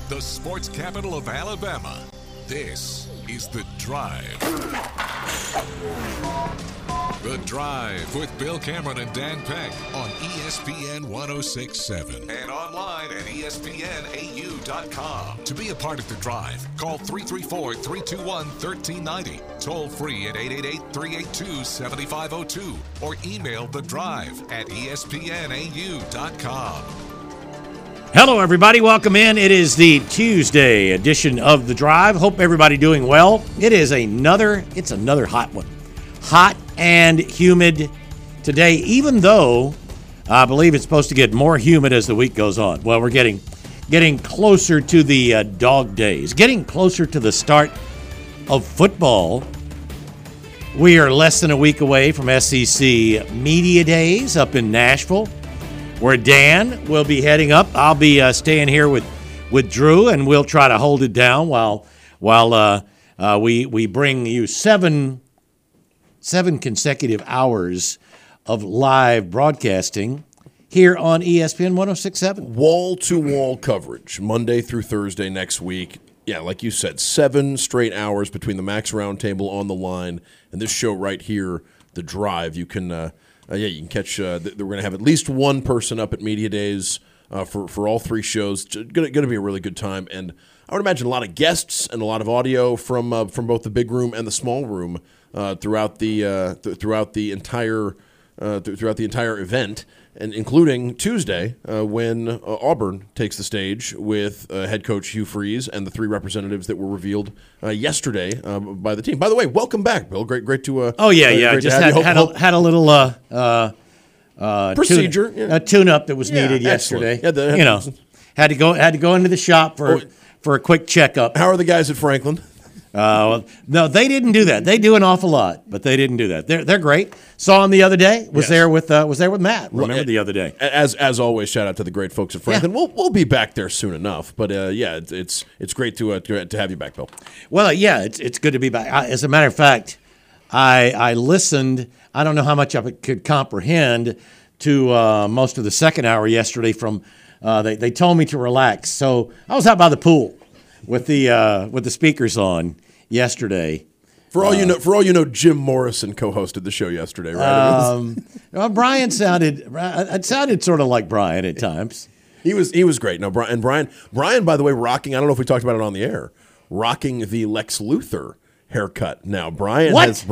the sports capital of Alabama. This is The Drive. The Drive with Bill Cameron and Dan Peck on ESPN 106.7 and online at ESPNAU.com. To be a part of The Drive, call 334-321-1390, toll free at 888-382-7502, or email The Drive at ESPNAU.com. Hello, everybody. Welcome in. It is the Tuesday edition of The Drive. Hope everybody doing well. It's another hot one. Hot and humid today, even though I believe it's supposed to get more humid as the week goes on. Well, we're getting closer to the dog days, getting closer to the start of football. We are less than a week away from SEC Media Days up in Nashville, where Dan will be heading up. I'll be staying here with Drew, and we'll try to hold it down while we bring you seven consecutive hours of live broadcasting here on ESPN 106.7. Wall-to-wall coverage, Monday through Thursday next week. Yeah, like you said, 7 straight hours between the Max Roundtable on the line and this show right here, The Drive. You can you can catch. We're going to have at least one person up at Media Days for all 3 shows. Going to be a really good time, and I would imagine a lot of guests and a lot of audio from both the big room and the small room throughout the entire event, and including Tuesday when Auburn takes the stage with head coach Hugh Freeze and the 3 representatives that were revealed yesterday by the team. By the way, welcome back, Bill. Great to. Just had a little procedure, a tune-up that was needed yesterday. Had to go into the shop for a quick checkup. How are the guys at Franklin? No, they didn't do that. They do an awful lot, but they didn't do that. They're great. Saw them the other day. Was there with Matt. Remember the other day. As always, shout out to the great folks at Franklin. Yeah. We'll be back there soon enough. But it's great to have you back, Bill. Well, it's good to be back. As a matter of fact, I listened. I don't know how much I could comprehend to most of the second hour yesterday. From they told me to relax, so I was out by the pool with the speakers on yesterday. For all you know, Jim Morrison co-hosted the show yesterday, right? Well, Brian sounded sort of like Brian at times. He was great. No, Brian, by the way, rocking. I don't know if we talked about it on the air. Rocking the Lex Luthor haircut. Now, Brian has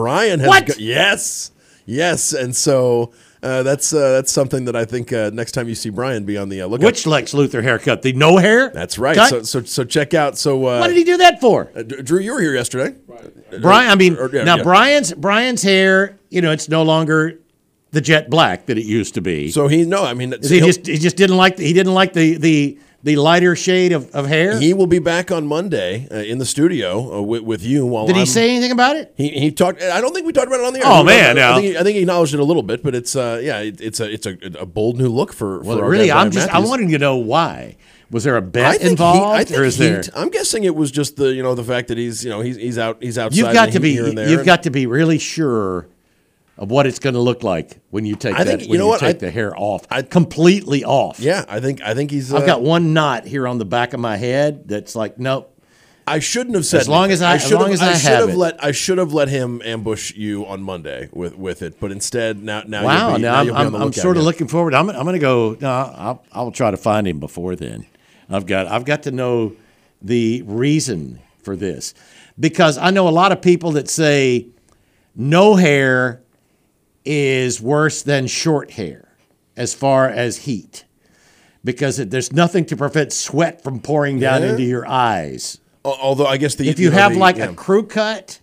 yes, and so. That's something that I think next time you see Brian, be on the lookout. Which Lex Luthor haircut? The no hair? That's right. So check out. So what did he do that for? Drew, you were here yesterday. Brian. Brian's hair. It's no longer the jet black that it used to be. So he just didn't like the lighter shade of hair. He will be back on Monday in the studio with you. Did he say anything about it? He talked. I don't think we talked about it on the air. Oh man, I think he acknowledged it a little bit, but it's a bold new look for. Well, really, I'm wanting to know why. Was there a bet involved, or is there? I'm guessing it was just the fact that he's outside. You've got to be really sure of what it's going to look like when you take the hair off, completely off. Yeah, I think he's. I've got one knot here on the back of my head that's like, nope. I shouldn't have said. I should have let him ambush you on Monday with it, but instead now. Wow! I'm sort of looking forward. I'm going to go. No, I'll try to find him before then. I've got to know the reason for this, because I know a lot of people that say no hair is worse than short hair as far as heat, because there's nothing to prevent sweat from pouring down into your eyes. Although I guess if you have a crew cut,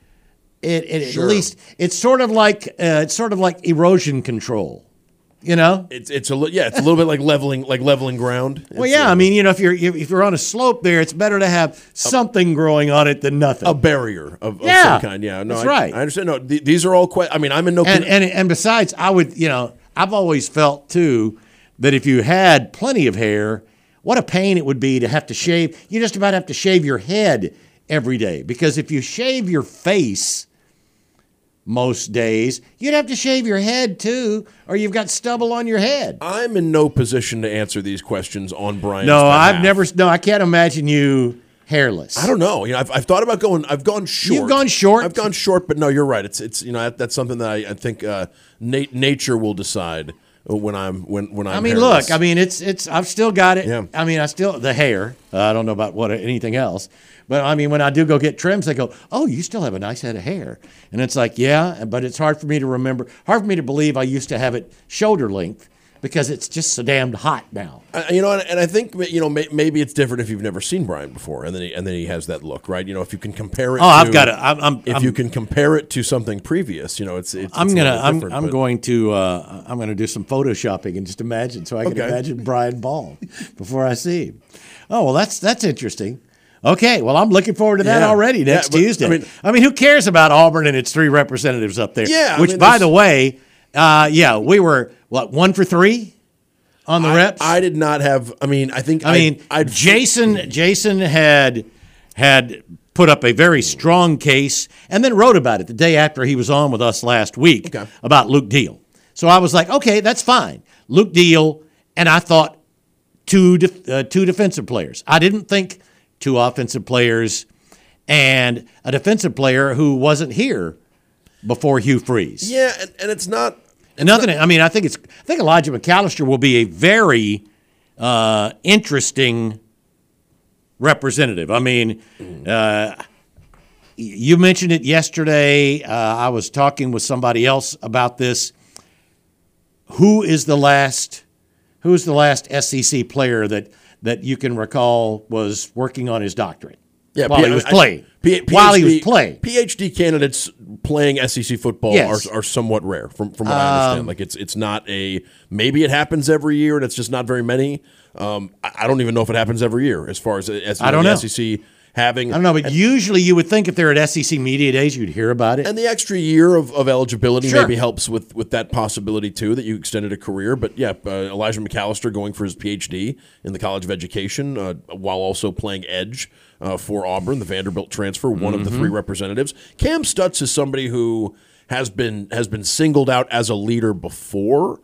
at least it's sort of like erosion control. It's a little bit like leveling ground. Well, yeah, if you're on a slope there, it's better to have something growing on it than nothing. A barrier of some kind. Yeah, no, that's right. I understand. No, these are all quite. I'm in no. And besides, I would. I've always felt too that if you had plenty of hair, what a pain it would be to have to shave. You just about have to shave your head every day, because if you shave your face, most days, you'd have to shave your head too, or you've got stubble on your head. I'm in no position to answer these questions on Brian's No, behalf. I can't imagine you hairless. I don't know. I've thought about going. I've gone short. You've gone short? I've gone short, but no, you're right. It's that's something that I think nature will decide when I'm I mean, hairless. look. I mean, it's. I've still got it. Yeah. I mean, the hair. I don't know about anything else, but I mean, when I do go get trims, they go, "Oh, you still have a nice head of hair," and it's like, yeah, but it's hard for me to remember. Hard for me to believe I used to have it shoulder length because it's just so damn hot now. And I think maybe it's different if you've never seen Brian before, and then he has that look, right? If you can compare it. Oh, I've got it. If you can compare it to something previous, it's. I'm going to do some photoshopping and just imagine, so I can imagine Brian Ball before I see him. Oh well, that's interesting. Okay, well I'm looking forward to that already next Tuesday. I mean, who cares about Auburn and its 3 representatives up there? Yeah, which by the way, we were 1 for 3 on the reps. I did not have. Jason had put up a very strong case and then wrote about it the day after he was on with us last week about Luke Deal. So I was like, okay, that's fine. Luke Deal, and I thought two defensive players. I didn't think 2 offensive players and a defensive player who wasn't here before Hugh Freeze. Yeah, and it's not. I think Elijah McAllister will be a very interesting representative. I mean, you mentioned it yesterday. I was talking with somebody else about this. Who is the last SEC player that you can recall was working on his doctorate? Yeah, while he was playing. PhD candidates playing SEC football are somewhat rare, from what I understand. Like it's not maybe it happens every year, and it's just not very many. I don't even know if it happens every year as far as I don't know. The SEC having. I don't know, but usually you would think if they're at SEC Media Days, you'd hear about it. And the extra year of eligibility maybe helps with that possibility too, that you extended a career. But yeah, Elijah McAllister going for his PhD in the College of Education while also playing edge for Auburn, the Vanderbilt transfer, one of the 3 representatives. Cam Stutz is somebody who has been singled out as a leader before.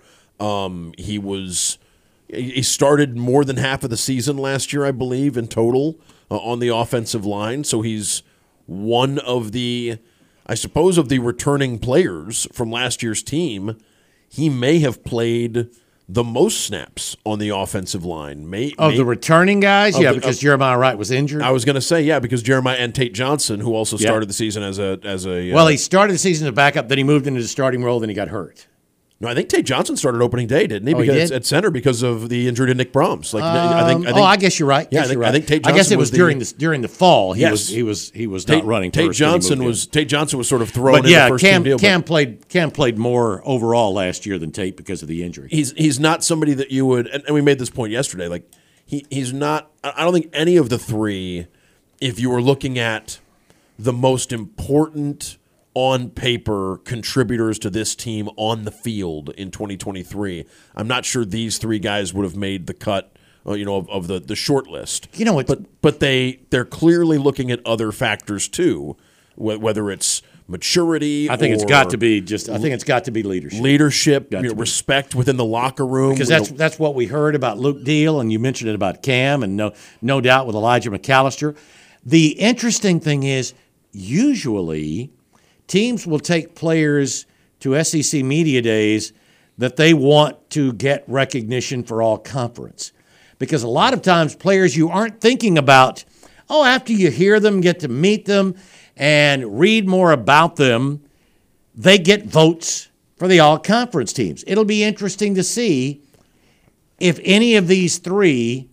He started more than half of the season last year, I believe, in total on the offensive line. So he's one of the returning players from last year's team. He may have played the most snaps on the offensive line. The returning guys? Because Jeremiah Wright was injured. I was going to say, because Jeremiah and Tate Johnson, who also started the season as a he started the season as a backup, then he moved into the starting role, then he got hurt. No, I think Tate Johnson started opening day, didn't he? Because at center because of the injury to Nick Brahms. I guess you're right. Yeah, I think Tate Johnson. I guess it was during the fall. He was not running. Tate Johnson was sort of thrown in the first team deal. Cam played more overall last year than Tate because of the injury. He's not somebody that you would, and we made this point yesterday. Like he's not. I don't think any of the 3. If you were looking at the most important on paper contributors to this team on the field in 2023, I'm not sure these 3 guys would have made the cut, of the short list. But they're clearly looking at other factors too, whether it's maturity. I think it's got to be leadership, respect within the locker room. Because that's what we heard about Luke Deal, and you mentioned it about Cam, and no doubt with Elijah McAllister. The interesting thing is, usually teams will take players to SEC Media Days that they want to get recognition for all conference. Because a lot of times players you aren't thinking about, after you hear them, get to meet them, and read more about them, they get votes for the all-conference teams. It'll be interesting to see if any of these 3,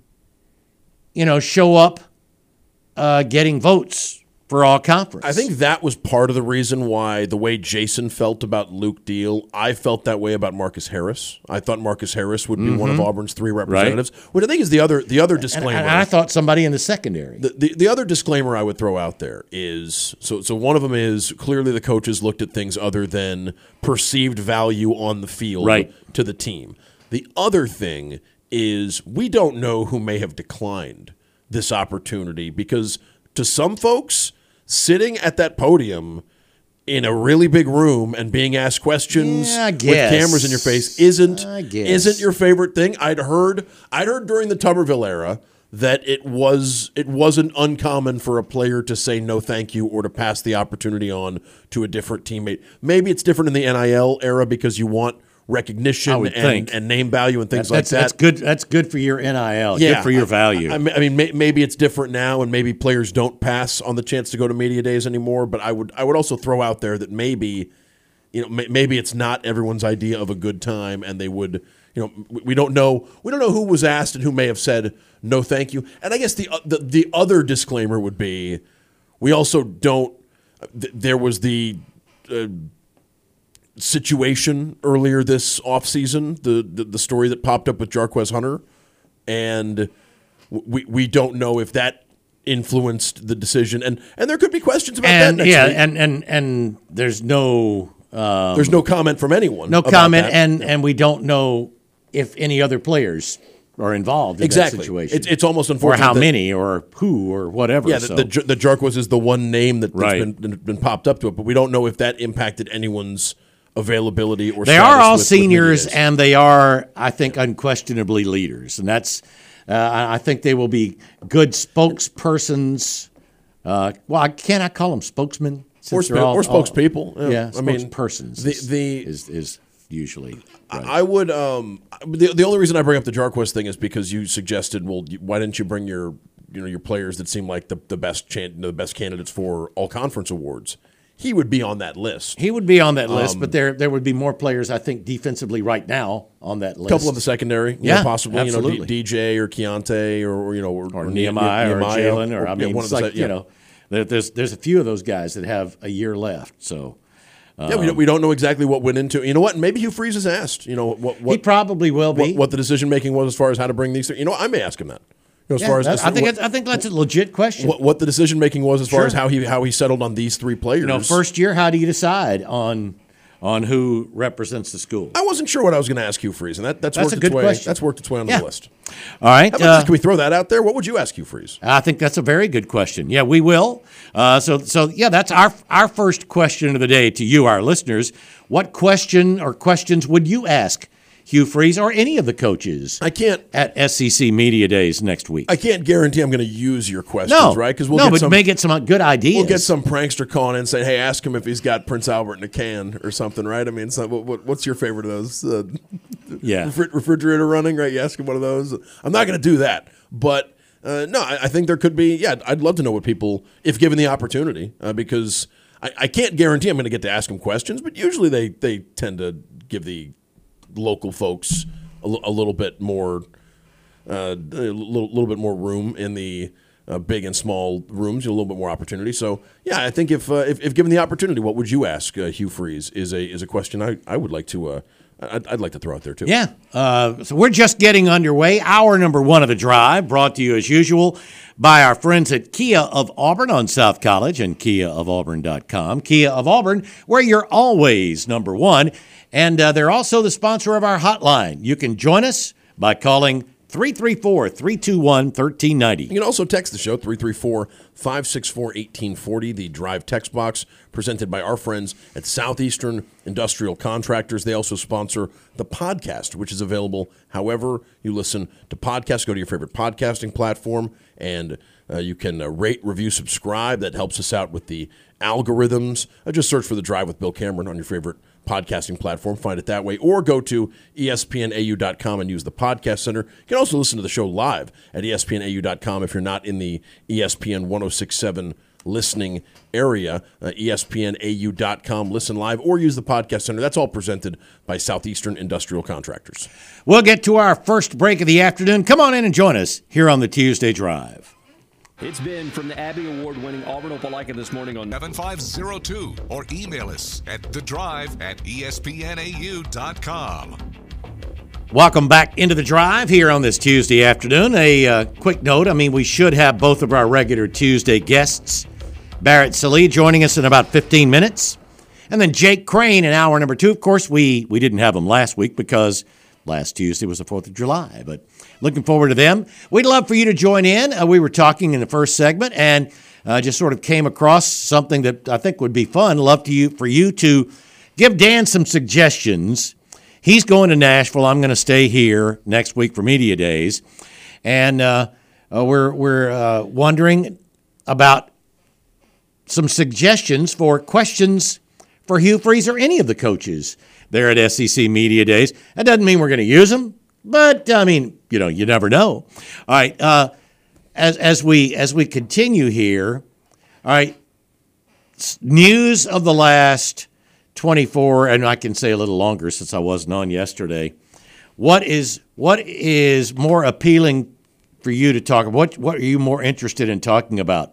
show up getting votes for all conference. I think that was part of the reason why the way Jason felt about Luke Deal, I felt that way about Marcus Harris. I thought Marcus Harris would be one of Auburn's 3 representatives, which I think is the other disclaimer. And I thought somebody in the secondary. The other disclaimer I would throw out there is, so one of them is clearly the coaches looked at things other than perceived value on the field to the team. The other thing is we don't know who may have declined this opportunity because to some folks, sitting at that podium in a really big room and being asked questions with cameras in your face isn't your favorite thing. I'd heard during the Tuberville era that it wasn't uncommon for a player to say no thank you or to pass the opportunity on to a different teammate. Maybe it's different in the NIL era because you want recognition and name value and things like that. That's good. That's good for your NIL. Yeah, good for your value. I mean, maybe it's different now, and maybe players don't pass on the chance to go to media days anymore. But I would also throw out there that maybe it's not everyone's idea of a good time, and they would. We don't know who was asked and who may have said no thank you. And I guess the other disclaimer would be we also don't. There was the situation earlier this offseason, the story that popped up with Jarquez Hunter, and we don't know if that influenced the decision. And there could be questions about that next week. And there's no comment from anyone. No comment, and we don't know if any other players are involved in that situation. It's almost unfortunate. Or how many, or who, or whatever. Yeah, the Jarquez is the one name that's been popped up to it, but we don't know if that impacted anyone's availability or they are all seniors, and they are, I think, unquestionably leaders. And that's, I think they will be good spokespersons. Well, can I call them spokesmen? Or spokespeople. Yeah, spokespersons is usually. Right. I would. The only reason I bring up the Jarquez thing is because you suggested, well, why didn't you bring your players that seem like the best candidates for all conference awards? He would be on that list. He would be on that list, but there would be more players, I think, defensively right now on that list. A couple of the secondary, possibly, absolutely. DJ or Keontae or Nehemiah or Jalen, or there's a few of those guys that have a year left. So we don't know exactly what went into. You know what? Maybe Hugh Freeze has asked. What he probably will be. What the decision making was as far as how to bring these. I may ask him that. I think that's a legit question. What the decision making was as far as how he settled on these three players. First year, how do you decide on who represents the school? I wasn't sure what I was going to ask Hugh Freeze, and that's worked a good question. That's worked its way on the list. All right, can we throw that out there? What would you ask Hugh Freeze? I think that's a very good question. Yeah, we will. So that's our first question of the day to you, our listeners. What question or questions would you ask Hugh Freeze or any of the coaches at SEC Media Days next week? I can't guarantee I'm going to use your questions, right? Because may get some good ideas. We'll get some prankster calling in and say, hey, ask him if he's got Prince Albert in a can or something, right? I mean, what's your favorite of those? Refrigerator running, right? You ask him one of those. I'm not going to do that. But, no, I think there could be, I'd love to know what people, if given the opportunity, because I can't guarantee I'm going to get to ask them questions, but usually they tend to give the local folks a little bit more, little bit more room in the big and small rooms, a little bit more opportunity. So I think if given the opportunity, what would you ask Hugh Freeze is a question I would like to I'd like to throw out there too. Yeah. So we're just getting underway. Hour number 1 of the drive, brought to you as usual by our friends at Kia of Auburn on South College and KiaofAuburn.com. Kia of Auburn, where you're always number one. And they're also the sponsor of our hotline. You can join us by calling 334-321-1390. You can also text the show, 334-564-1840, the Drive text box presented by our friends at Southeastern Industrial Contractors. They also sponsor the podcast, which is available however you listen to podcasts. Go to your favorite podcasting platform, and you can rate, review, subscribe. That helps us out with the algorithms. Just search for The Drive with Bill Cameron on your favorite podcasting platform. Find it that way, or go to espnau.com and use the podcast center. You can also listen to the show live at espnau.com if you're not in the ESPN 1067 listening area. espnau.com, listen live, or use the podcast center. That's all presented by Southeastern Industrial Contractors. We'll get to our first break of the afternoon. Come on in and join us here on the Tuesday Drive. It's been from the Abby Award-winning Auburn Opelika this morning on 7502, or email us at thedrive@espnau.com. Welcome back into the drive here on this Tuesday afternoon. A quick note, we should have both of our regular Tuesday guests, Barrett Sallee joining us in about 15 minutes, and then Jake Crane in hour number 2. Of course, we didn't have them last week because last Tuesday was the 4th of July, but looking forward to them. We'd love for you to join in. We were talking in the first segment, and just sort of came across something that I think would be fun. Love for you to give Dan some suggestions. He's going to Nashville. I'm going to stay here next week for Media Days. And we're wondering about some suggestions for questions for Hugh Freeze or any of the coaches there at SEC Media Days. That doesn't mean we're going to use them, but, I mean, you never know. All right, as we continue here, all right, news of the last 24, and I can say a little longer since I wasn't on yesterday. What is more appealing for you to talk about? What are you more interested in talking about?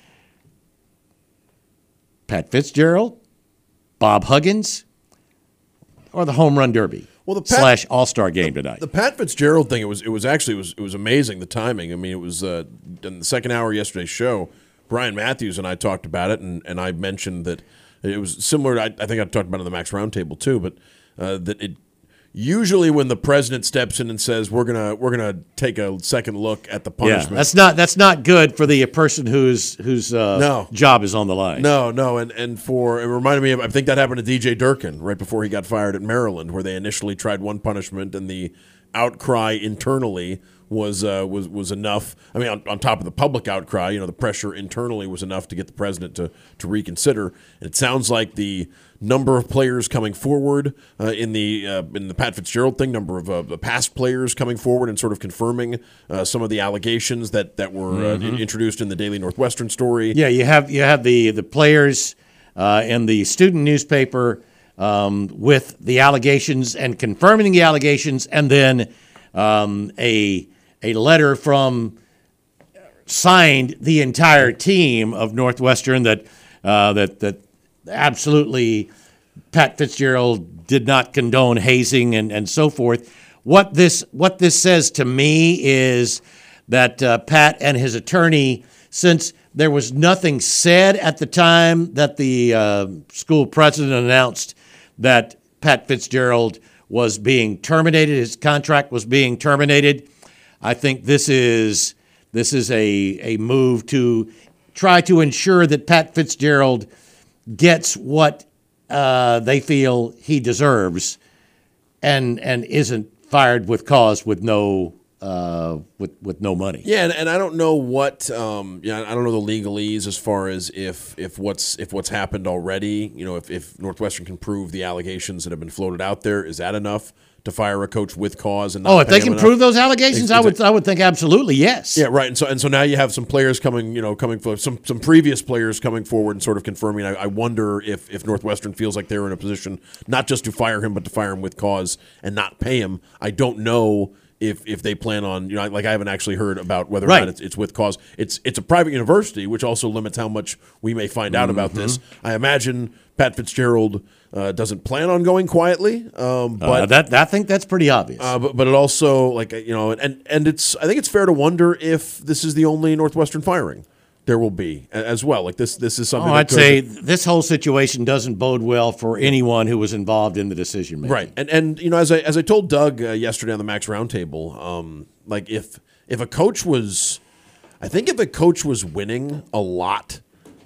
Pat Fitzgerald, Bob Huggins, or the Home Run Derby? Well, / All-Star game tonight. The Pat Fitzgerald thing, it was amazing, the timing. I mean, it was in the second hour of yesterday's show, Brian Matthews and I talked about it, and I mentioned that it was similar to, I think I talked about it on the Max Roundtable too, but that it usually when the president steps in and says we're gonna take a second look at the punishment. Yeah, that's not good for the person whose job is on the line. No, and it reminded me of, I think that happened to DJ Durkin right before he got fired at Maryland, where they initially tried one punishment and the outcry internally was enough. I mean, on top of the public outcry, the pressure internally was enough to get the president to reconsider. And it sounds like the number of players coming forward in the Pat Fitzgerald thing, number of past players coming forward and sort of confirming some of the allegations that were introduced in the Daily Northwestern story. Yeah, you have the players in the student newspaper with the allegations and confirming the allegations, and then a letter from signed the entire team of Northwestern that absolutely Pat Fitzgerald did not condone hazing and so forth. What this says to me is that Pat and his attorney, since there was nothing said at the time that the school president announced that Pat Fitzgerald was being terminated, his contract was being terminated, I think this is a move to try to ensure that Pat Fitzgerald gets what they feel he deserves, and isn't fired with cause with no money. Yeah, and I don't know what I don't know the legalese as far as if what's happened already. If Northwestern can prove the allegations that have been floated out there, is that enough to fire a coach with cause? And not if they can prove those allegations, I would think absolutely yes. Yeah, right. And so now you have some players coming forward, some previous players coming forward and sort of confirming. I wonder if Northwestern feels like they're in a position not just to fire him, but to fire him with cause and not pay him. I don't know if they plan on, I haven't actually heard about whether or not it's with cause. It's a private university, which also limits how much we may find out about this. I imagine Pat Fitzgerald doesn't plan on going quietly, but I think that's pretty obvious. But it also and it's, I think it's fair to wonder if this is the only Northwestern firing there will be as well. Like this is something. I'd say this whole situation doesn't bode well for anyone who was involved in the decision making. Right, and as I told Doug yesterday on the Max Roundtable, if a coach was, I think if a coach was winning a lot,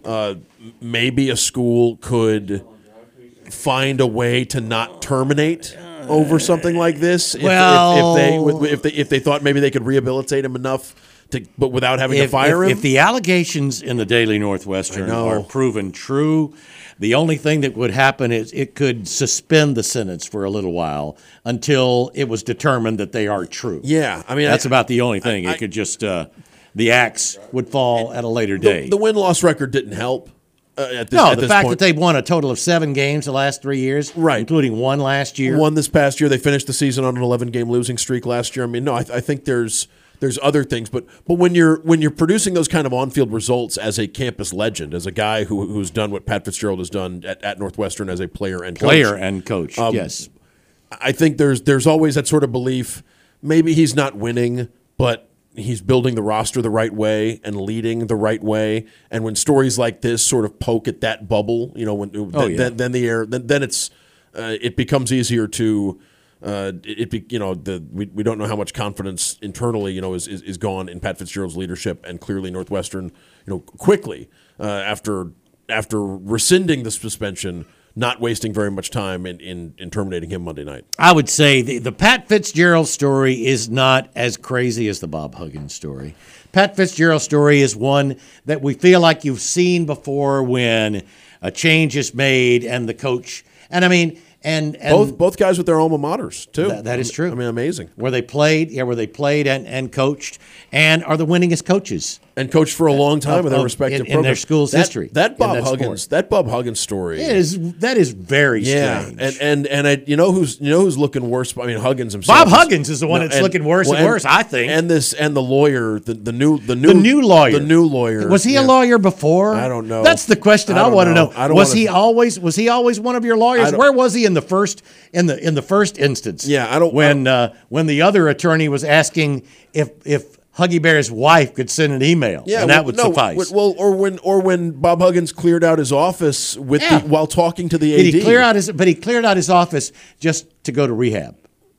maybe a school could find a way to not terminate over something like this. If they thought maybe they could rehabilitate him enough. But without having to fire him? If the allegations in the Daily Northwestern are proven true, the only thing that would happen is it could suspend the sentence for a little while until it was determined that they are true. Yeah. I mean, that's about the only thing. It could just the axe would fall at a later date. The win-loss record didn't help. The fact that they've won a total of 7 games the last 3 years, including one last year. One this past year. They finished the season on an 11-game losing streak last year. I mean, I think there's other things, but when you're producing those kind of on-field results as a campus legend, as a guy who's done what Pat Fitzgerald has done at Northwestern as a player and coach. Yes. I think there's always that sort of belief. Maybe he's not winning, but he's building the roster the right way and leading the right way. And when stories like this sort of poke at that bubble, then it's it becomes easier to we don't know how much confidence internally, is gone in Pat Fitzgerald's leadership, and clearly Northwestern, quickly after rescinding the suspension, not wasting very much time in terminating him Monday night. I would say the Pat Fitzgerald story is not as crazy as the Bob Huggins story. Pat Fitzgerald story is one that we feel like you've seen before when a change is made and the coach, and I mean, and both guys with their alma maters too. That is true. I mean, amazing. Where they played and coached, and are the winningest coaches. And coached for a long time in their respective programs. In their school's history. That Bob Huggins story. That is very strange. And you know who's looking worse? I mean, Huggins himself. Bob Huggins is the one that's looking worse and worse, I think. And the lawyer, the new lawyer. The new lawyer. Was he a lawyer before? I don't know. That's the question I want to know. Was he always one of your lawyers? Where was he in the first instance? Yeah, when the other attorney was asking if Huggy Bear's wife could send an email, and that would suffice. Well, or when Bob Huggins cleared out his office while talking to the AD. He cleared out his office just to go to rehab.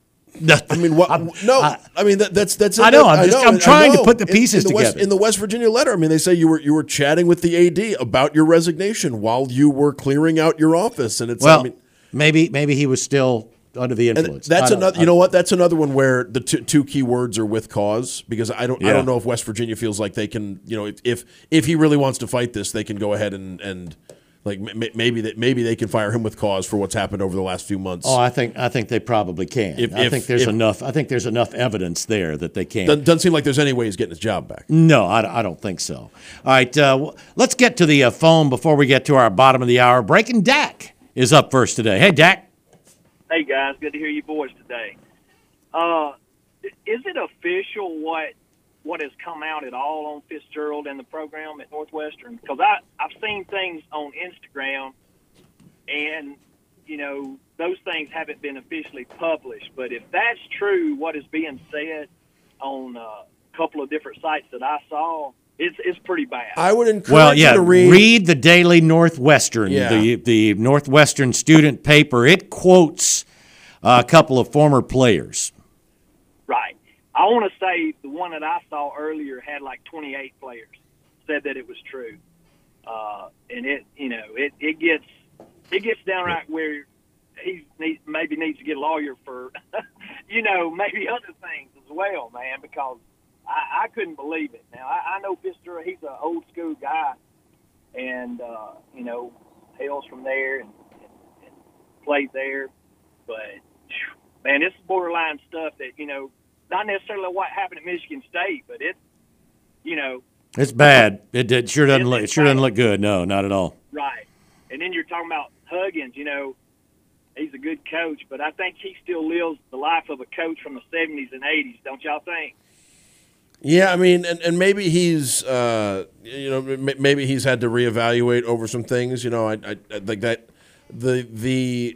I mean, what? I mean that's. I know. I'm trying to put the pieces together. In the West Virginia letter, I mean, they say you were chatting with the AD about your resignation while you were clearing out your office, and it's. Well, maybe he was still under the influence. That's another. You know what? That's another one where the two key words are with cause, because I don't know if West Virginia feels like they can. If he really wants to fight this, they can go ahead and like maybe they can fire him with cause for what's happened over the last few months. Oh, I think they probably can. I think there's enough evidence there that they can. Doesn't seem like there's any way he's getting his job back. No, I don't think so. All right, let's get to the phone before we get to our bottom of the hour. Breaking Dak is up first today. Hey, Dak. Hey, guys. Good to hear your voice today. Is it official what has come out at all on Fitzgerald and the program at Northwestern? Because I've seen things on Instagram, and, those things haven't been officially published. But if that's true, what is being said on a couple of different sites that I saw, it's pretty bad. I would encourage you to read the Daily Northwestern, the Northwestern student paper. It quotes a couple of former players. Right. I want to say the one that I saw earlier had like 28 players said that it was true, and it gets downright where he maybe needs to get a lawyer for maybe other things as well, man, because I couldn't believe it. Now I know Fitzgerald, he's an old school guy, and hails from there and played there, but man, this is borderline stuff that not necessarily what happened at Michigan State, but it's bad. It sure doesn't look good. No, not at all. Right. And then you're talking about Huggins. He's a good coach, but I think he still lives the life of a coach from the 70s and 80s. Don't y'all think? Yeah, I mean, and maybe he's maybe he's had to reevaluate over some things. I think that the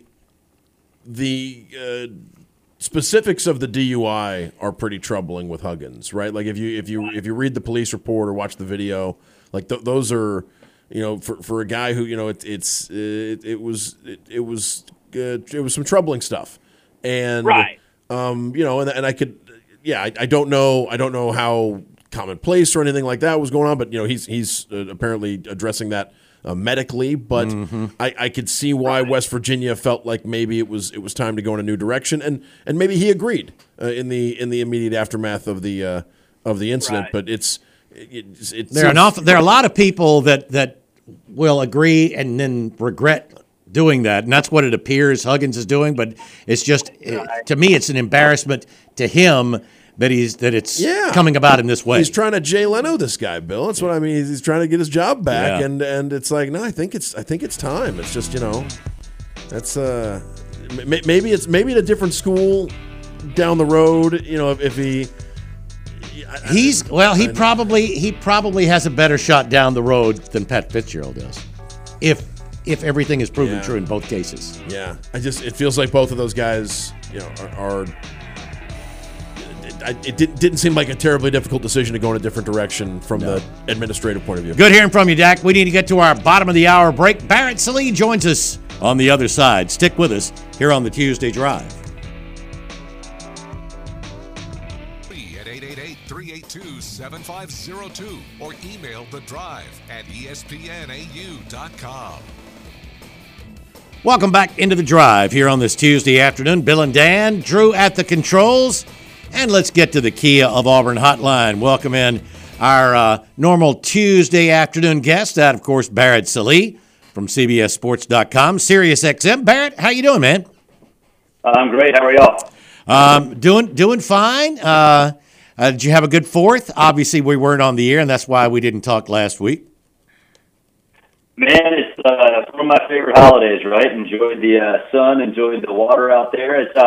specifics of the DUI are pretty troubling with Huggins, right? Like if you read the police report or watch the video, like those are, for a guy who it was some troubling stuff, and right, and I could, I don't know how commonplace or anything like that was going on, but he's apparently addressing that medically, but I could see why West Virginia felt like maybe it was time to go in a new direction, and maybe he agreed in the immediate aftermath of the incident. Right. But there are a lot of people that will agree and then regret doing that, and that's what it appears Huggins is doing. But it's just to me, it's an embarrassment to him that it's coming about in this way. He's trying to Jay Leno this guy, Bill. That's what I mean. He's trying to get his job back, and it's like, no, I think it's time. It's just that's maybe at a different school down the road. If he. He probably has a better shot down the road than Pat Fitzgerald does, if everything is proven true in both cases. Yeah, it feels like both of those guys, are. It didn't seem like a terribly difficult decision to go in a different direction from the administrative point of view. Good hearing from you, Dak. We need to get to our bottom of the hour break. Barrett Sallee joins us on the other side. Stick with us here on the Tuesday Drive. 888-866-7502 or email The Drive at espnau.com. Welcome back into The Drive here on this Tuesday afternoon. Bill and Dan, Drew at the controls, and let's get to the Kia of Auburn hotline. Welcome in our normal Tuesday afternoon guest, that, of course, Barrett Sallee from CBSSports.com, Sirius XM. Barrett, how you doing, man? I'm great. How are y'all? Doing fine. Did you have a good 4th? Obviously, we weren't on the air, and that's why we didn't talk last week. Man, it's one of my favorite holidays, right? Enjoyed the sun, enjoyed the water out there. It's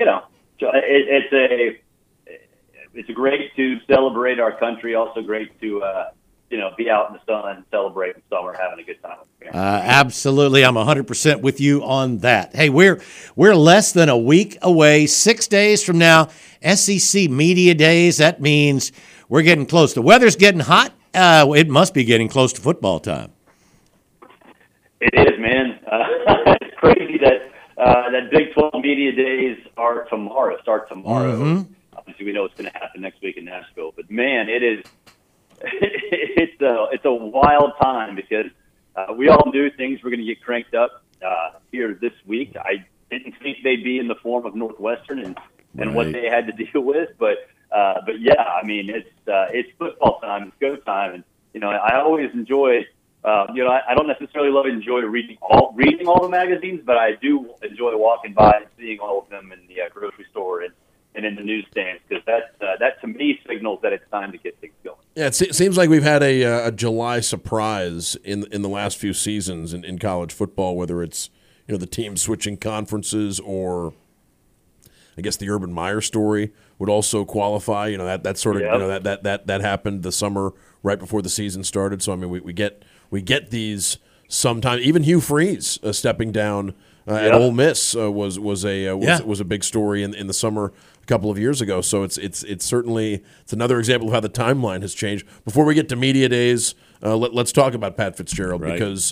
it's great to celebrate our country. Also great to be out in the sun, celebrating summer, having a good time. Absolutely, I'm 100% with you on that. Hey, we're less than a week away, 6 days from now, SEC Media Days. That means we're getting close. The weather's getting hot. It must be getting close to football time. It is, man. It's crazy that Big 12 Media Days start tomorrow. Mm-hmm. Obviously, we know what's going to happen next week in Nashville. But, man, it is it's a wild time because we all knew things were going to get cranked up here this week. I didn't think they'd be in the form of Northwestern and what they had to deal with. But yeah, I mean, it's football time. It's go time. And, I always enjoy – I don't necessarily enjoy reading all the magazines, but I do enjoy walking by and seeing all of them in the grocery store and in the newsstands because that to me signals that it's time to get things going. Yeah, it seems like we've had a July surprise in the last few seasons in college football, whether it's the team switching conferences or I guess the Urban Meyer story would also qualify. That sort of that happened the summer right before the season started. So I mean we get these sometimes. Even Hugh Freeze stepping down at Ole Miss was a big story in the summer a couple of years ago. So it's certainly another example of how the timeline has changed. Before we get to media days, let's talk about Pat Fitzgerald because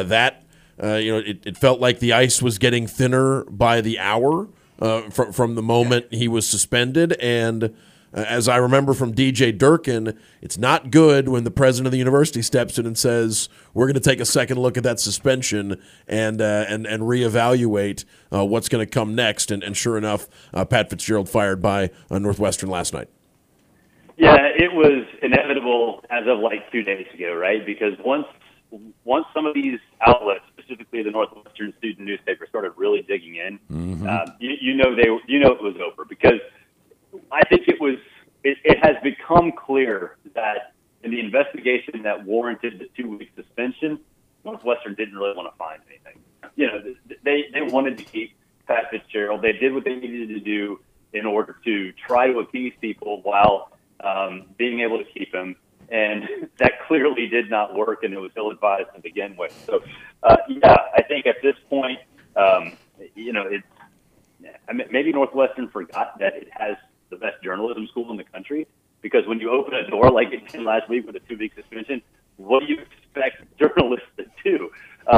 it felt like the ice was getting thinner by the hour from the moment he was suspended. And as I remember from DJ Durkin, it's not good when the president of the university steps in and says, we're going to take a second look at that suspension and reevaluate what's going to come next. And sure enough, Pat Fitzgerald fired by Northwestern last night. Yeah, it was inevitable as of like 2 days ago, right? Because once some of these outlets, specifically the Northwestern student newspaper, started really digging in, it was over because I think it has become clear that in the investigation that warranted the 2-week suspension, Northwestern didn't really want to find anything. They wanted to keep Pat Fitzgerald. They did what they needed to do in order to try to appease people while being able to keep him. And that clearly did not work, and it was ill-advised to begin with. So, I think at this point, maybe Northwestern forgot that it has the best journalism school in the country, because when you open a door like it did last week with a 2-week suspension, what do you expect journalists to do?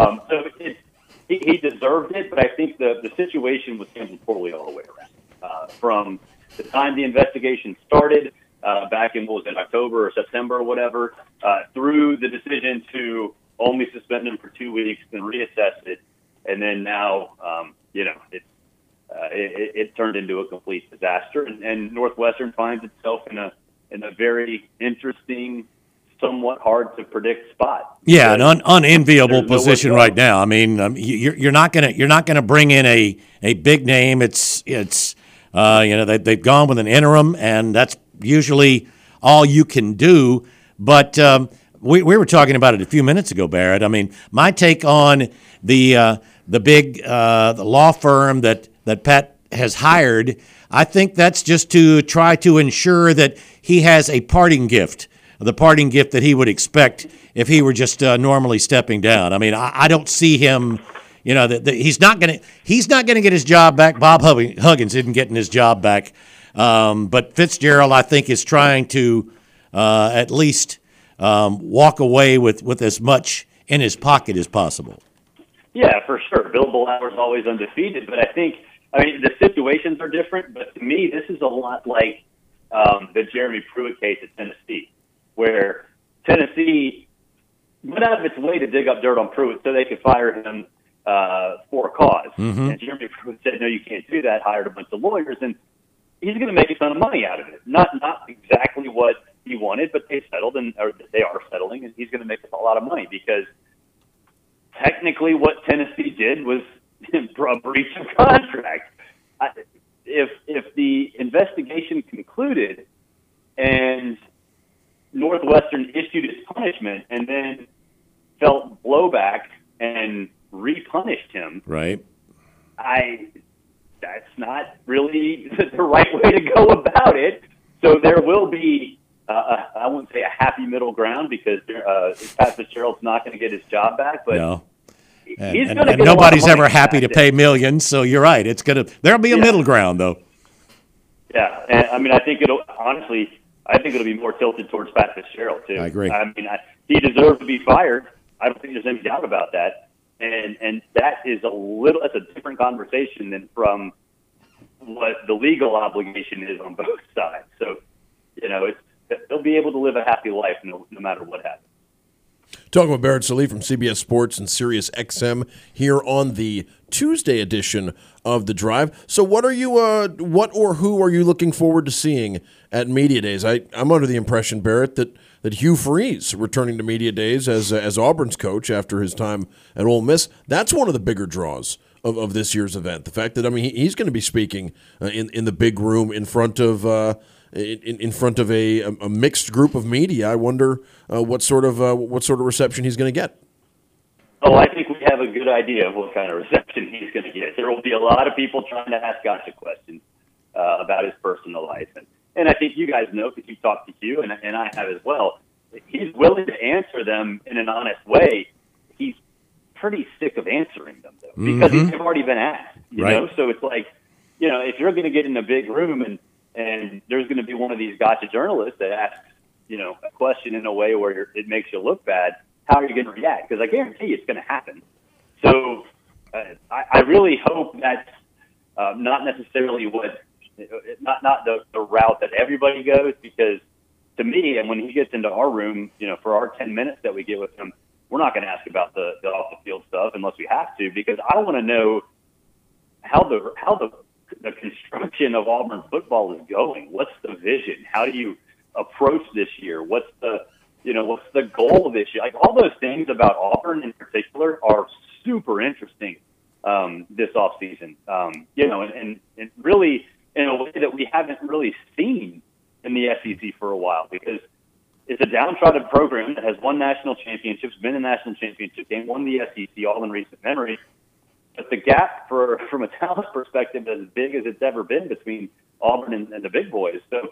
He deserved it, but I think the situation was handled poorly all the way around. From the time the investigation started, back in, October or September or whatever, through the decision to only suspend him for 2 weeks, then reassess it, and then now, it turned into a complete disaster, and Northwestern finds itself in a very interesting, somewhat hard to predict spot. Yeah, an unenviable position right now. I mean, you're not gonna bring in a big name. They've gone with an interim, and that's usually all you can do. But we were talking about it a few minutes ago, Barrett. I mean, my take on the law firm that Pat has hired, I think that's just to try to ensure that he has a parting gift, the parting gift that he would expect if he were just normally stepping down. I mean, I don't see him. He's not gonna get his job back. Bob Huggins isn't getting his job back, but Fitzgerald, I think, is trying to at least walk away with as much in his pocket as possible. Yeah, for sure. Billable hours always undefeated, but I think the situations are different. But to me, this is a lot like the Jeremy Pruitt case at Tennessee, where Tennessee went out of its way to dig up dirt on Pruitt so they could fire him for a cause. Mm-hmm. And Jeremy Pruitt said, no, you can't do that, hired a bunch of lawyers, and he's going to make a ton of money out of it. Not exactly what he wanted, but they settled, or they are settling, and he's going to make a lot of money because technically what Tennessee did was a breach of contract. If the investigation concluded and Northwestern issued its punishment and then felt blowback and repunished him, right? That's not really the right way to go about it. So there will be, I wouldn't say a happy middle ground because Pat Fitzgerald's not going to get his job back, but no. he's And going to get nobody's a lot of money ever happy to pay millions, so you're right. There'll be a middle ground, though. Yeah, and I mean, I think it'll be more tilted towards Pat Fitzgerald too. I agree. I mean, he deserves to be fired. I don't think there's any doubt about that. And that is that's a different conversation than from what the legal obligation is on both sides. So, they'll be able to live a happy life no matter what happens. Talking with Barrett Sallee from CBS Sports and Sirius XM here on the Tuesday edition of The Drive. So what or who are you looking forward to seeing at Media Days? I'm under the impression, Barrett, that Hugh Freeze returning to Media Days as Auburn's coach after his time at Ole Miss, that's one of the bigger draws of this year's event. The fact that, he's going to be speaking in the big room in front of a mixed group of media. I wonder what sort of reception he's going to get. Oh, I think we have a good idea of what kind of reception he's going to get. There will be a lot of people trying to ask gotcha questions about his personal life. And I think you guys know, because you talked to Hugh, and I have as well, he's willing to answer them in an honest way. He's pretty sick of answering them, though, because they've already been asked. You know? So it's like, if you're going to get in a big room and there's going to be one of these gotcha journalists that asks, a question in a way where it makes you look bad, how are you going to react? Because I guarantee you it's going to happen. So I really hope that's not necessarily not the route that everybody goes, because to me, and when he gets into our room, for our 10 minutes that we get with him, we're not going to ask about the off the field stuff unless we have to, because I want to know how the construction of Auburn football is going. What's the vision? How do you approach this year? What's the goal of this year? Like, all those things about Auburn in particular are super interesting this offseason. And really in a way that we haven't really seen in the SEC for a while, because it's a downtrodden program that has won national championships, been in a national championship game, won the SEC all in recent memory. But the gap from a talent perspective is as big as it's ever been between Auburn and the big boys. So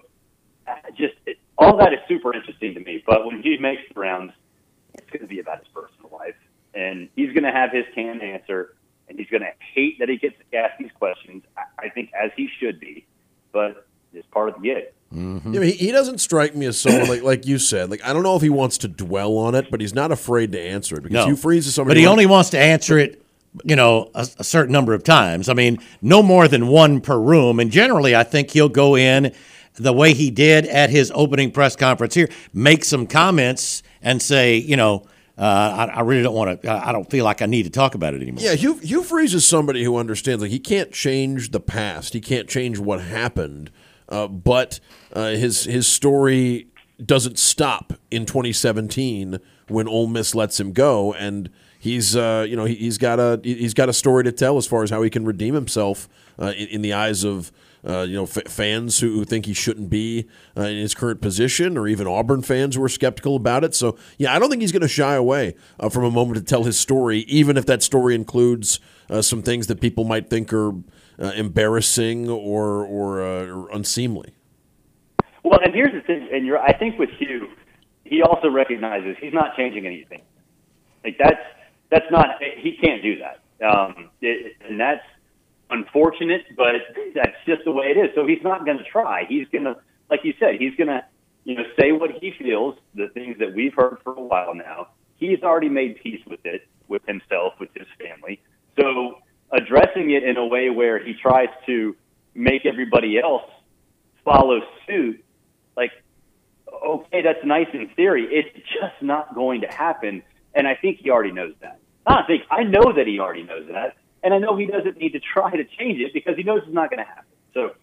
all that is super interesting to me. But when he makes the rounds, it's going to be about his personal life. And he's going to have his canned answer, and he's going to hate that he gets asked these questions, I think, as he should be. But it's part of the gig. Mm-hmm. Yeah, he doesn't strike me as someone like you said. Like, I don't know if he wants to dwell on it, but he's not afraid to answer it, because Hugh Freeze is somebody. But he only wants to answer it, a certain number of times. No more than one per room. And generally, I think he'll go in the way he did at his opening press conference here, make some comments and say, I really don't want to. I don't feel like I need to talk about it anymore. Yeah, Hugh Freeze is somebody who understands. Like, he can't change the past. He can't change what happened. But his story doesn't stop in 2017 when Ole Miss lets him go, and he's got a story to tell as far as how he can redeem himself in the eyes of fans who think he shouldn't be in his current position, or even Auburn fans who are skeptical about it. So yeah, I don't think he's going to shy away from a moment to tell his story, even if that story includes some things that people might think are embarrassing or unseemly. Well, and here's the thing, and I think with Hugh, he also recognizes he's not changing anything. Like, that's not, he can't do that, and that's unfortunate, but that's just the way it is. So he's not going to try. He's going to, like you said, he's going to say what he feels, the things that we've heard for a while now. He's already made peace with it, with himself, with his family. So addressing it in a way where he tries to make everybody else follow suit Like, okay, that's nice in theory. It's just not going to happen. And I think he already knows that. I know that he already knows that. And I know he doesn't need to try to change it because he knows it's not going to happen. So,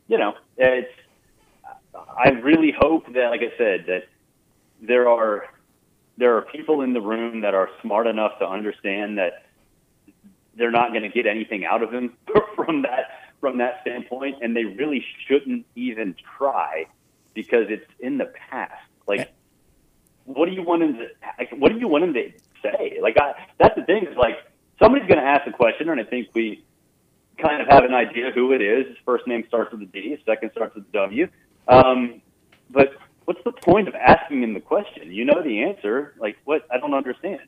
I really hope that, like I said, that there are people in the room that are smart enough to understand that they're not going to get anything out of him from that standpoint, and they really shouldn't even try because it's in the past. Like, what do you want him to say? Like, that's the thing. Is like somebody's going to ask a question, and I think we kind of have an idea who it is. His first name starts with a D, his second starts with a W. But what's the point of asking him the question? You know the answer. Like, what? I don't understand.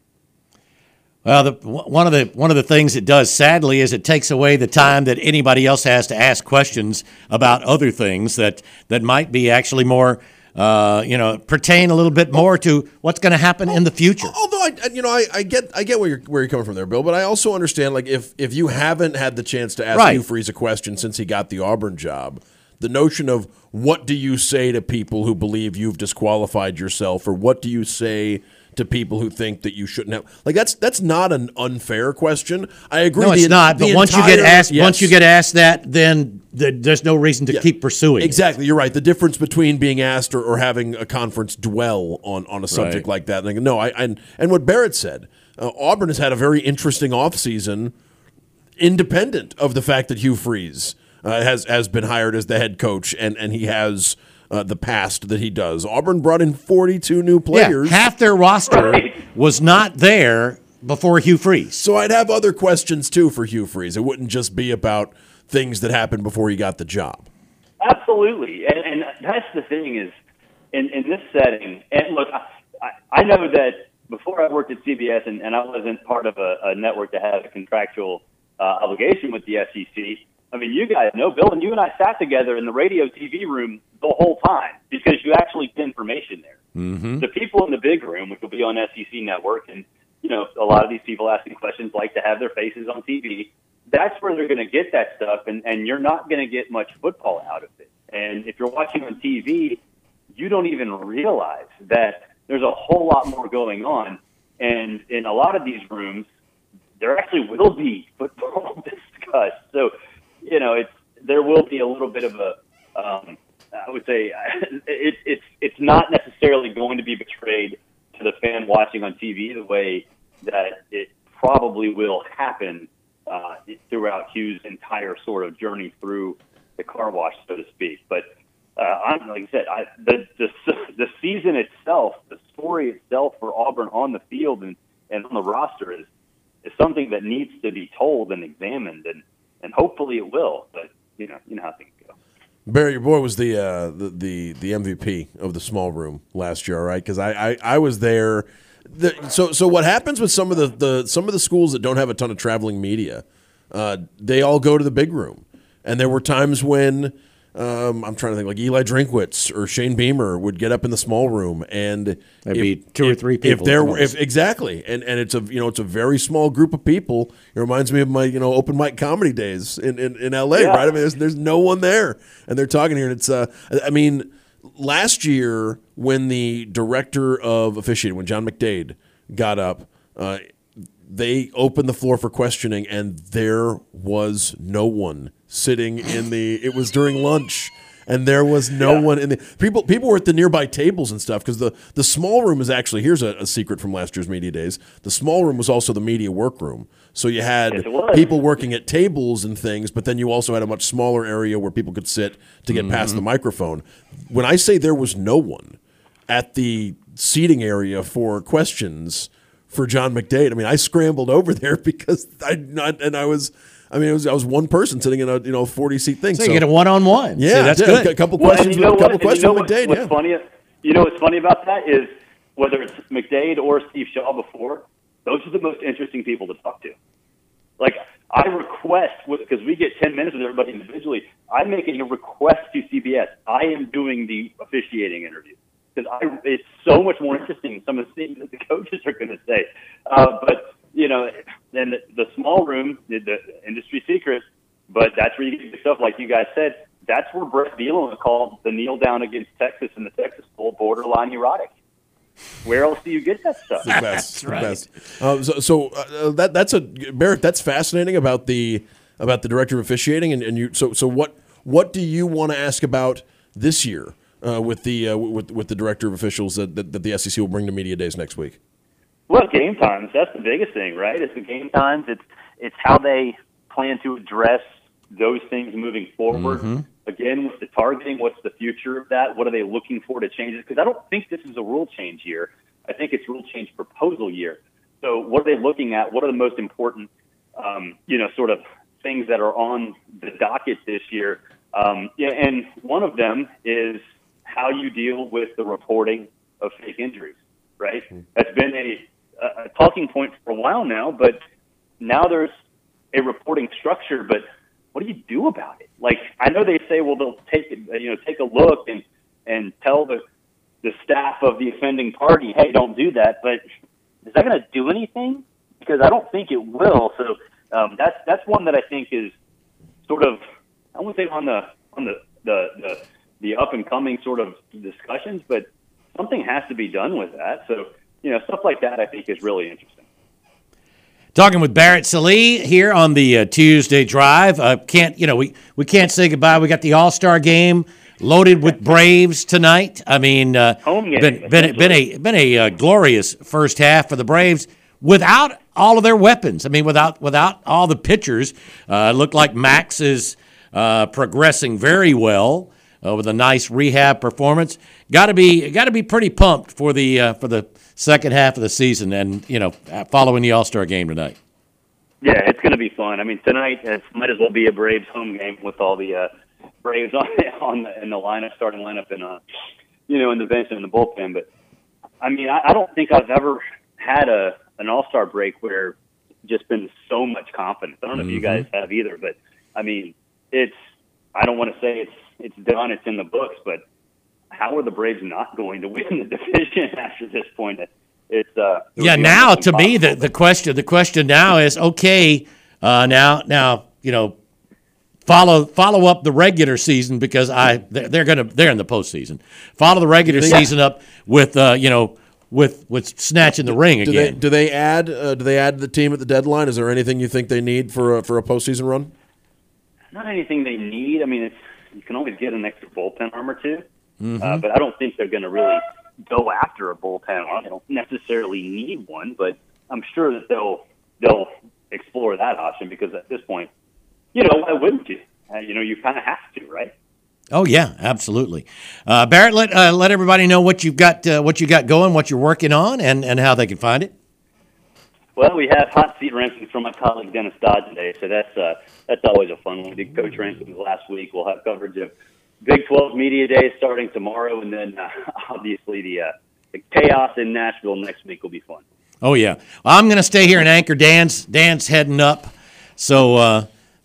Well, one of the things it does, sadly, is it takes away the time that anybody else has to ask questions about other things that might be actually more, pertain a little bit more to what's going to happen in the future. Although I get where you're coming from there, Bill, but I also understand, like, if you haven't had the chance to ask Hugh Freeze a question since he got the Auburn job, the notion of what do you say to people who believe you've disqualified yourself, or what do you say to people who think that you shouldn't have, like, that's not an unfair question. I agree. No, it's not. But once you get asked that, then there's no reason to keep pursuing. Exactly, you're right. The difference between being asked or having a conference dwell on a subject like that. And what Barrett said, Auburn has had a very interesting offseason, independent of the fact that Hugh Freeze has been hired as the head coach, and he has the past that he does. Auburn brought in 42 new players. Yeah, half their roster was not there before Hugh Freeze. So I'd have other questions, too, for Hugh Freeze. It wouldn't just be about things that happened before he got the job. Absolutely. And that's the thing is, in this setting, and look, I know that before I worked at CBS and I wasn't part of a network that had a contractual obligation with the SEC, I mean, you guys know, Bill, and you and I sat together in the radio TV room the whole time because you actually get information there. Mm-hmm. The people in the big room, which will be on SEC Network, and, a lot of these people asking questions like to have their faces on TV, that's where they're going to get that stuff, and you're not going to get much football out of it. And if you're watching on TV, you don't even realize that there's a whole lot more going on. And in a lot of these rooms, there actually will be football discussed. So, there will be a little bit of a, I would say, it's not necessarily going to be betrayed to the fan watching on TV the way that it probably will happen throughout Hugh's entire sort of journey through the car wash, so to speak. But like I said, the season itself, the story itself for Auburn on the field and on the roster is something that needs to be told and examined, and hopefully it will. But you know how things go. Barry, your boy was the MVP of the small room last year, all right? Because I was there. So what happens with some of the schools that don't have a ton of traveling media? They all go to the big room, and there were times when I'm trying to think, like Eli Drinkwitz or Shane Beamer would get up in the small room, and there'd be two or three people. Exactly, and it's a very small group of people. It reminds me of my open mic comedy days in L.A. Right? I mean, there's no one there, and they're talking here, and it's last year when the director of officiating, when John McDade got up, they opened the floor for questioning, and there was no one sitting it was during lunch, and there was no one in the people were at the nearby tables and stuff, because the small room is actually, here's a secret from last year's media days, the small room was also the media workroom. So you had people working at tables and things, but then you also had a much smaller area where people could sit to get past the microphone. When I say there was no one at the seating area for questions for John McDade, I mean, I scrambled over there because I was one person sitting in a 40-seat thing. So you get a one-on-one. Yeah, that's good. A couple questions. Questions with McDade. What's funny? What's funny about that is whether it's McDade or Steve Shaw before, those are the most interesting people to talk to. Like, I request, because we get 10 minutes with everybody individually, I'm making a request to CBS. I am doing the officiating interview because it's so much more interesting than some of the things that the coaches are going to say. But then the small room, the industry secret, but that's where you get stuff like you guys said. that's where Brett Bielema called the kneel down against Texas in the Texas Bowl borderline erotic. Where else do you get that stuff? The best, the best. That's Barrett. That's fascinating about the director of officiating, and you. So what do you want to ask about this year with the director of officials that the SEC will bring to media days next week? Well, game times. That's the biggest thing, right? It's the game times. It's how they plan to address those things moving forward. Mm-hmm. Again, with the targeting, what's the future of that? What are they looking for to change it? Because I don't think this is a rule change year. I think it's rule change proposal year. So what are they looking at? What are the most important, sort of things that are on the docket this year? And one of them is how you deal with the reporting of fake injuries, right? That's been a talking point for a while now, but now there's a reporting structure, but what do you do about it? Like, I know they say, well, they'll take a look and tell the staff of the offending party, hey, don't do that. But is that going to do anything? Because I don't think it will. So that's one that I think is sort of, I wouldn't say on the up and coming sort of discussions, but something has to be done with that. So stuff like that I think is really interesting. Talking with Barrett Sallee here on the Tuesday Drive. We can't say goodbye. We got the All-Star game loaded with Braves tonight. I mean, home game, been a glorious first half for the Braves without all of their weapons. I mean, without all the pitchers. It looked like Max is progressing very well with a nice rehab performance. Got to be pretty pumped for the second half of the season, and following the All-Star game tonight. Yeah, it's going to be fun. I mean, tonight it might as well be a Braves home game with all the Braves in the lineup, starting lineup, and in the bench and in the bullpen. But I mean, I don't think I've ever had an All-Star break where just been so much confidence. I don't know if you guys have either, but I mean, I don't want to say it's done, it's in the books, but how are the Braves not going to win the division after this point? Now to me the question now is, okay, now follow up the regular season, because they're in the postseason. Follow the regular season up with with snatching the ring again. Do they add the team at the deadline? Is there anything you think they need for a postseason run? Not anything they need. I mean, you can always get an extra bullpen arm or two. But I don't think they're going to really go after a bullpen arm. They don't necessarily need one, but I'm sure that they'll explore that option, because at this point, why wouldn't you? You kind of have to, right? Oh yeah, absolutely. Barrett, let everybody know what you got going, what you're working on, and how they can find it. Well, we have hot seat rankings from my colleague Dennis Dodd today, so that's always a fun one. We did coach rankings last week. We'll have coverage of Big 12 Media Day starting tomorrow, and then obviously the chaos in Nashville next week will be fun. Oh yeah, I'm going to stay here and anchor Dan's heading up, so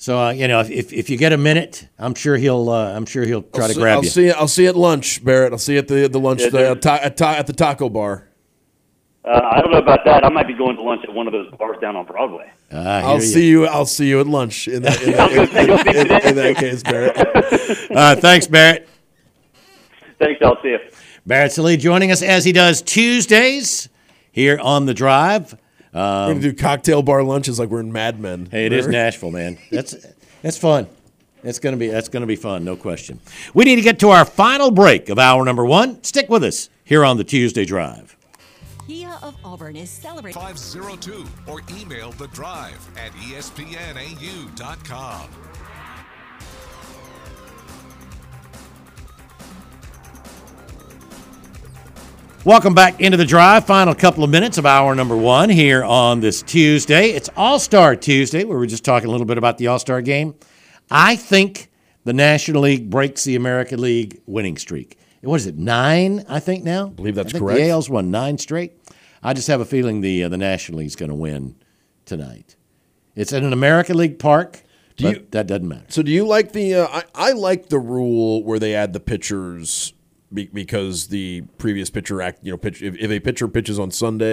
if you get a minute, I'm sure he'll try to grab you. I'll see you at lunch, Barrett. I'll see you at the lunch at the taco bar. I don't know about that. I might be going to lunch at one of those bars down on Broadway. I'll see you at lunch in that case, Barrett. Thanks, Barrett. Thanks. I'll see you. Barrett Sallee joining us as he does Tuesdays here on the Drive. We're gonna do cocktail bar lunches like we're in Mad Men. Hey, it is Nashville, man. That's fun. That's gonna be fun, no question. We need to get to our final break of hour number 1. Stick with us here on the Tuesday Drive. Kia of Auburn is celebrating 502 or email The Drive at espnau.com. Welcome back into the Drive. Final couple of minutes of hour number 1 here on this Tuesday. It's All-Star Tuesday. We were just talking a little bit about the All-Star game. I think the National League breaks the American League winning streak. What is it, 9, I think now? I believe that's correct. The Yale's won 9 straight. I just have a feeling the National League's going to win tonight. It's at an American League park, but that doesn't matter. So do you like the I like the rule where they add the pitchers because the previous pitcher if a pitcher pitches on Sunday,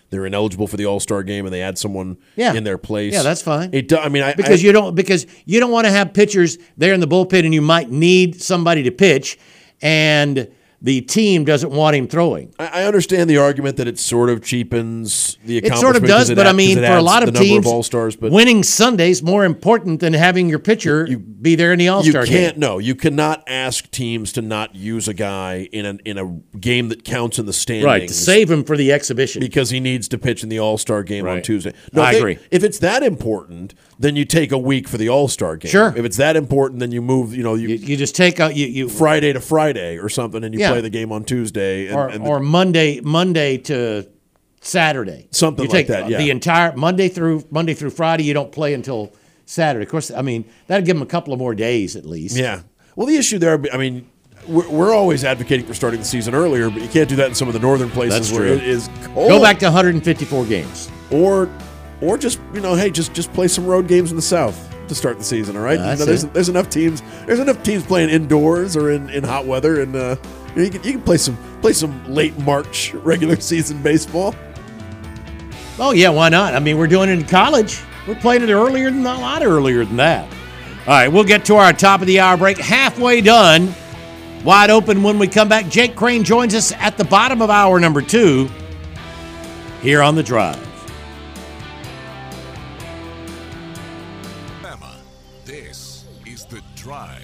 they're ineligible for the All-Star game and they add someone Yeah. in their place. Yeah, that's fine. Because you don't want to have pitchers there in the bullpen, and you might need somebody to pitch, and the team doesn't want him throwing. I understand the argument that it sort of cheapens the It accomplishment. sort of does, but I mean, for a lot of teams, All-Stars, but winning Sunday's more important than having your pitcher be there in the All-Star game. You cannot ask teams to not use a guy in a game that counts in the standings. Right, to save him for the exhibition. Because he needs to pitch in the All-Star game on Right. Tuesday. I agree. If it's that important, then you take a week for the All-Star game. Sure. If it's that important, then you move, You just take out you Friday to Friday or something, and you Yeah. play the game on Tuesday. or Monday to Saturday. Something you like take that, yeah. The entire Monday through Friday, you don't play until Saturday. Of course, I mean, that'd give them a couple of more days at least. Yeah. Well, the issue there, I mean, we're always advocating for starting the season earlier, but you can't do that in some of the northern places That's where true. it is cold. Go back to 154 games. Or just, hey, just play some road games in the South to start the season, all right? There's enough teams. There's enough teams playing indoors or in hot weather, and you can play some late March regular season baseball. Oh yeah, why not? I mean, we're doing it in college. We're playing it a lot earlier than that. All right, we'll get to our top of the hour break. Halfway done, wide open when we come back. Jake Crane joins us at the bottom of hour number 2 here on The Drive. This is The Drive.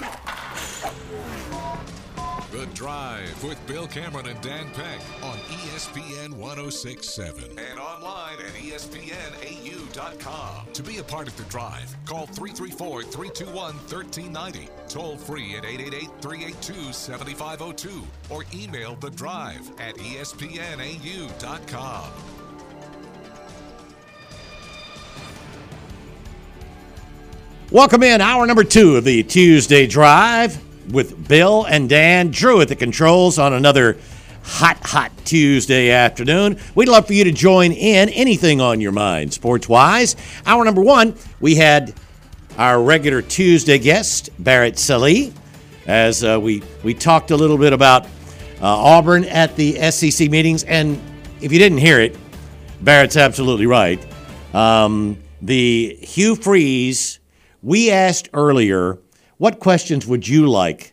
The Drive with Bill Cameron and Dan Peck on ESPN 106.7 and online at ESPNAU.com. To be a part of The Drive, call 334-321-1390, toll free at 888-382-7502, or email The Drive at ESPNAU.com. Welcome in hour number 2 of the Tuesday Drive with Bill and Dan. Drew at the controls on another hot Tuesday afternoon. We'd love for you to join in. Anything on your mind sports-wise. Hour number 1, we had our regular Tuesday guest, Barrett Sallee, as we talked a little bit about Auburn at the SEC meetings. And if you didn't hear it, Barrett's absolutely right. The Hugh Freeze... We asked earlier, what questions would you like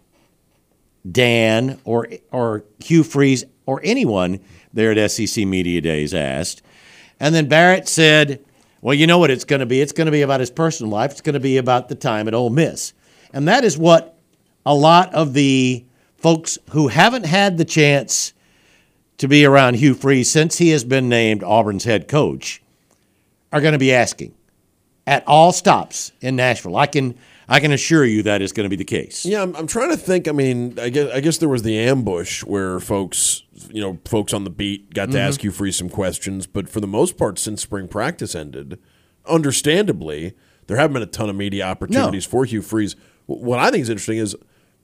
Dan or Hugh Freeze or anyone there at SEC Media Days asked? And then Barrett said, well, you know what it's going to be. It's going to be about his personal life. It's going to be about the time at Ole Miss. And that is what a lot of the folks who haven't had the chance to be around Hugh Freeze since he has been named Auburn's head coach are going to be asking. At all stops in Nashville. I can assure you that is going to be the case. Yeah, I'm trying to think. I mean, I guess there was the ambush where folks on the beat got to ask Hugh Freeze some questions, but for the most part, since spring practice ended, understandably, there haven't been a ton of media opportunities for Hugh Freeze. What I think is interesting is,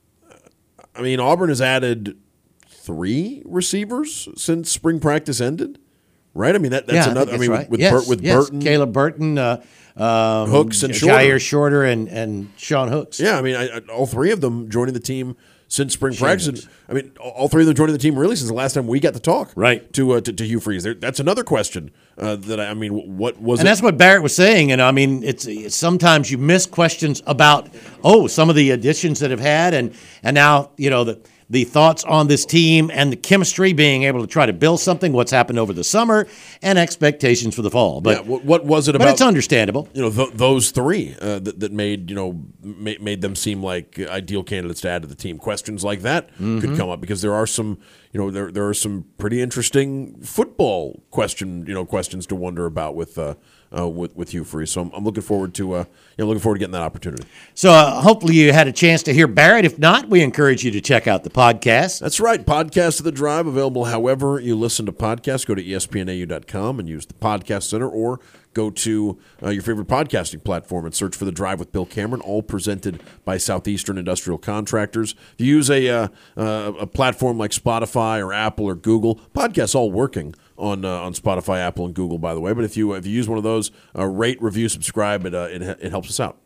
I mean, Auburn has added 3 receivers since spring practice ended, right? I mean, that's another. I mean, right. with Burton, Caleb Burton. Hooks and Shorter. Jair Shorter and Sean Hooks. Yeah, I mean, all 3 of them joining the team since spring practice. I mean, all 3 of them joining the team really since the last time we got to talk. Right. To Hugh Freeze. That's another question what was and that's what Barrett was saying. And I mean, it's sometimes you miss questions about some of the additions that have had, and now the thoughts on this team and the chemistry, being able to try to build something, what's happened over the summer, and expectations for the fall. But what was it about? But it's understandable. Those 3 that made them seem like ideal candidates to add to the team. Questions like that could come up because there are some there are some pretty interesting football questions to wonder about with Hugh Freeze. So I'm looking forward to getting that opportunity. So hopefully you had a chance to hear Barrett. If not, we encourage you to check out the podcast. That's right. Podcast of The Drive, available however you listen to podcasts. Go to ESPNAU.com and use the podcast center, or go to your favorite podcasting platform and search for The Drive with Bill Cameron, all presented by Southeastern Industrial Contractors. If you use a platform like Spotify or Apple or Google, podcasts all working on Spotify, Apple, and Google, by the way. But if you use one of those, rate, review, subscribe. It helps us out.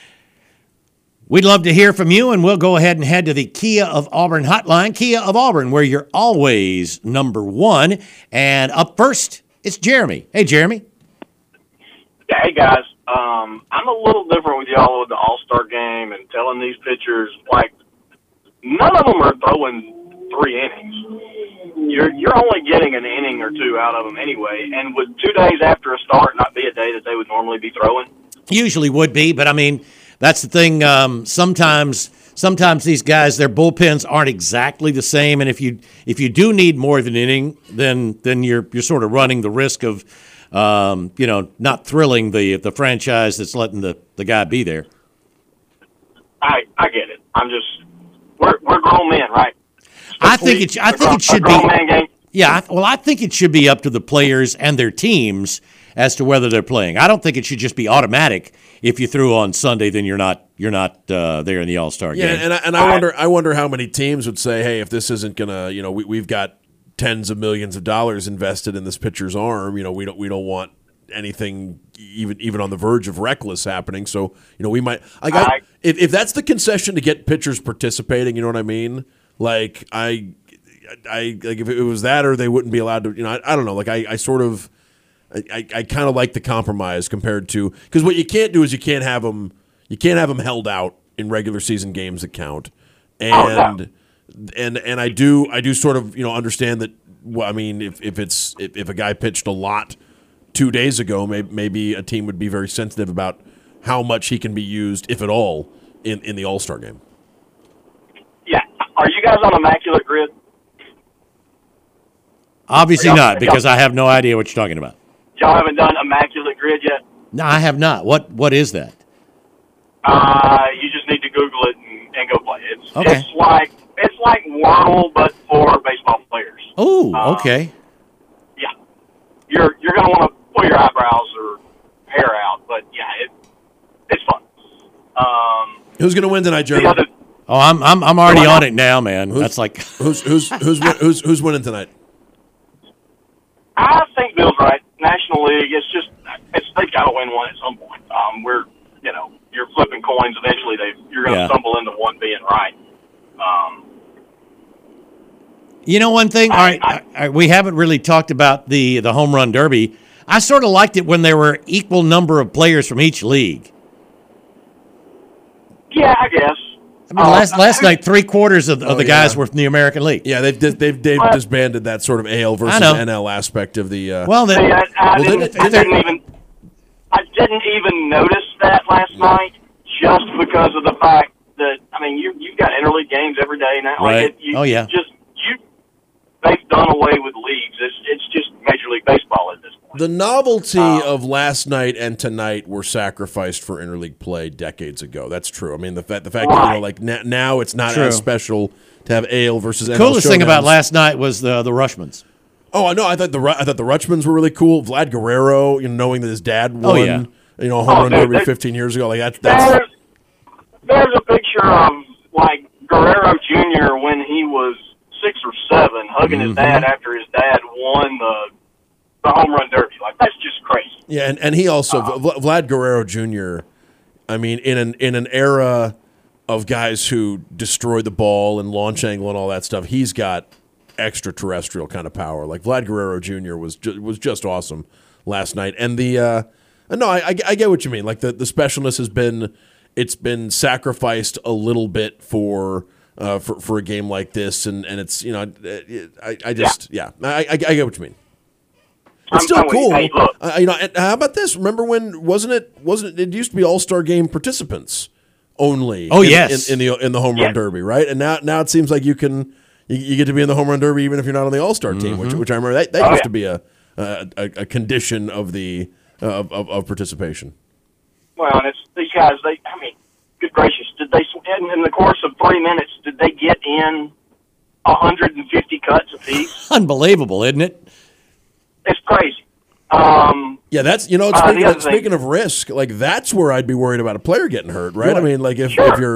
We'd love to hear from you, and we'll go ahead and head to the Kia of Auburn hotline. Kia of Auburn, where you're always number 1. And up first It's Jeremy. Hey, Jeremy. Hey, guys. I'm a little different with y'all with the All-Star game and telling these pitchers, like, none of them are throwing 3 innings. You're only getting an inning or 2 out of them anyway. And would 2 days after a start not be a day that they would normally be throwing? Usually would be, but I mean, that's the thing. Sometimes these guys, their bullpens aren't exactly the same, and if you do need more than an inning, then you're sort of running the risk of not thrilling the franchise that's letting the guy be there. I get it. I'm just we're grown men, right? I think it should be. Man game. Yeah, I think it should be up to the players and their teams as to whether they're playing. I don't think it should just be automatic. If you threw on Sunday, then you're not there in the All-Star game. Yeah, and I wonder how many teams would say, hey, if this isn't gonna, we've got tens of millions of dollars invested in this pitcher's arm. We don't want anything even on the verge of reckless happening. So we might if that's the concession to get pitchers participating. You know what I mean? Like I like if it was that, or they wouldn't be allowed to. I don't know. Like I sort of. I kind of like the compromise compared to, because what you can't do is you can't have them held out in regular season games that count, and I do sort of understand that. Well, I mean, if a guy pitched a lot 2 days ago, maybe a team would be very sensitive about how much he can be used, if at all, in the All-Star game. Yeah, are you guys on Immaculate Grid? Obviously not, because I have no idea what you're talking about. Y'all haven't done Immaculate Grid yet? No, I have not. What is that? You just need to Google it and go play it. It's like Wordle, but for baseball players. Oh, okay. Yeah, you're gonna want to pull your eyebrows or hair out, but yeah, it's fun. Who's gonna win tonight, Jeremy? I'm already on it now, man. That's like who's winning tonight? I think Bill's right. National League, they've got to win one at some point. You're flipping coins. Eventually, you're going to stumble into one being right. One thing. All right, we haven't really talked about the home run derby. I sort of liked it when there were equal number of players from each league. Yeah, I guess. I mean, last night, 3/4 of the guys were from the American League. Yeah, they've disbanded that sort of AL versus NL aspect of the. I didn't even notice that last night, just because of the fact that you've got interleague games every day now. Right. They've done away with leagues. It's just Major League Baseball at this point. The novelty of last night and tonight were sacrificed for interleague play decades ago. That's true. I mean, the fact that now it's not as special to have AL versus NL. Coolest thing about last night was the Rushmans. Oh, I know. I thought the Rutschmans were really cool. Vlad Guerrero, knowing that his dad won, a home run derby 15 years ago. Like that's. There's a picture of Guerrero Jr. when he was 6 or 7, hugging his dad after his dad won the home run derby. Like, that's just crazy. Yeah, and he also Vlad Guerrero Jr. I mean, in an era of guys who destroy the ball and launch angle and all that stuff, he's got extraterrestrial kind of power. Like Vlad Guerrero Jr. was just awesome last night. And I get what you mean. Like the specialness has been sacrificed a little bit for a game like this, and it's I get what you mean. It's still cool. Hey, how about this? Remember when wasn't it used to be All-Star game participants only? Oh, yes. in the home run derby, right? And now it seems like you get to be in the home run derby even if you're not on the All-Star team, which I remember that used to be a condition of the of participation. Well, and it's these guys. Good gracious, did they in the course of 3 minutes did they get in 150 cuts apiece? Unbelievable, isn't it? It's crazy. Yeah, that's speaking of risk, like that's where I'd be worried about a player getting hurt, right? Sure. I mean, like if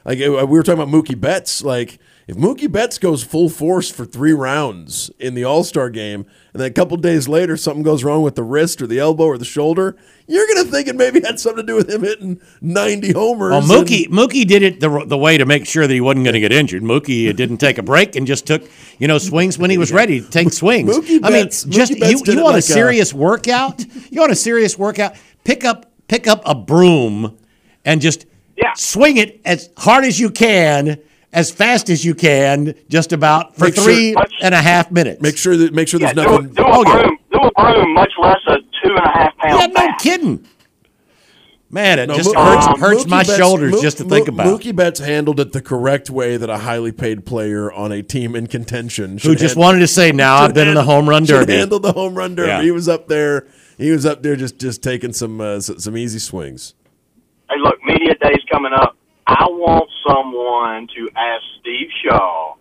Like we were talking about Mookie Betts. Like if Mookie Betts goes full force for 3 rounds in the All-Star game, and then a couple days later something goes wrong with the wrist or the elbow or the shoulder, you're going to think it maybe had something to do with him hitting 90 homers. Well, Mookie did it the way to make sure that he wasn't going to get injured. Mookie didn't take a break and just took swings when he was ready to take swings. You want a serious workout? You want a serious workout? Pick up a broom and just swing it as hard as you can, as fast as you can, just about for 3.5 minutes. Make sure there's nothing. Do a broom, much less a 2.5 pound. Yeah, no kidding. Man, it hurts my shoulders just to think about. Mookie Betts handled it the correct way that a highly paid player on a team in contention who just wanted to say, "Now I've been in the home run derby." Handled the home run derby. Yeah. He was up there. Just taking some easy swings. Hey, look, media day's coming up. I want someone to ask Steve Shaw,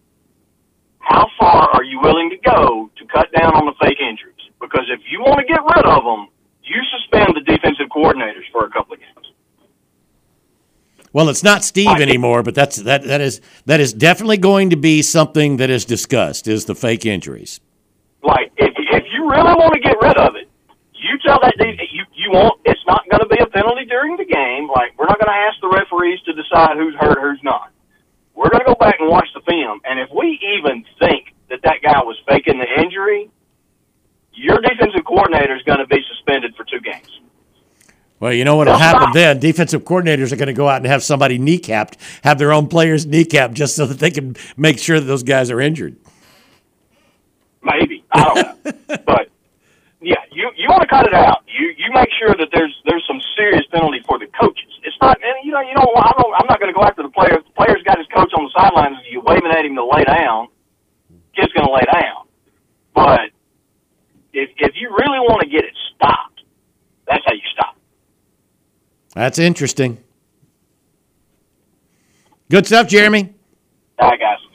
how far are you willing to go to cut down on the fake injuries? Because if you want to get rid of them, you suspend the defensive coordinators for a couple of games. Well, it's not Steve anymore, but that is definitely going to be something that is discussed, is the fake injuries. Like, if you really want to get rid of it, you tell that you won't. It's not going to be a penalty during the game. Like, we're not going to ask the referees to decide who's hurt, who's not. We're going to go back and watch the film, and if we even think that guy was faking the injury, your defensive coordinator is going to be suspended for 2 games. Well, you know what will happen then? Defensive coordinators are going to go out and have somebody kneecapped, have their own players kneecapped, just so that they can make sure that those guys are injured. Maybe. I don't know. But, yeah, you want to cut it out. You make sure that there's some serious penalty for the coaches. It's not, and I'm not going to go after the player. If the player's got his coach on the sidelines and you're waving at him to lay down, kid's going to lay down. But if you really want to get it stopped, that's how you stop it. That's interesting. Good stuff, Jeremy. All right, guys.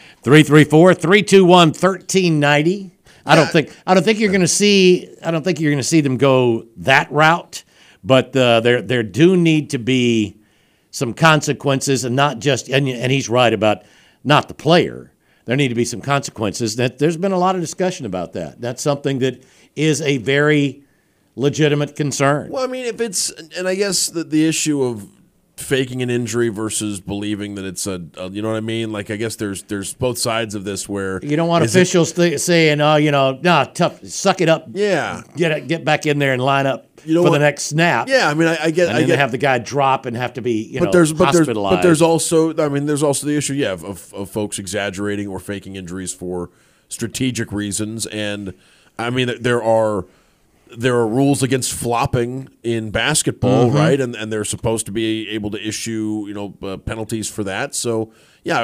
334-321-1390. I don't think you're going to see them go that route, but there do need to be some consequences, and not just and he's right about not the player. There need to be some consequences. There's been a lot of discussion about that. That's something that is a very legitimate concern. Well, I mean, and I guess the issue of faking an injury versus believing that it's you know what I mean? Like, I guess there's both sides of this where you don't want officials saying, tough, suck it up. Yeah. Get back in there and line up for the next snap. Yeah, I mean, I get. And then have the guy drop and have to be, hospitalized. But there's also the issue, of folks exaggerating or faking injuries for strategic reasons. And, I mean, there are rules against flopping in basketball, right? And they're supposed to be able to issue, penalties for that. So yeah,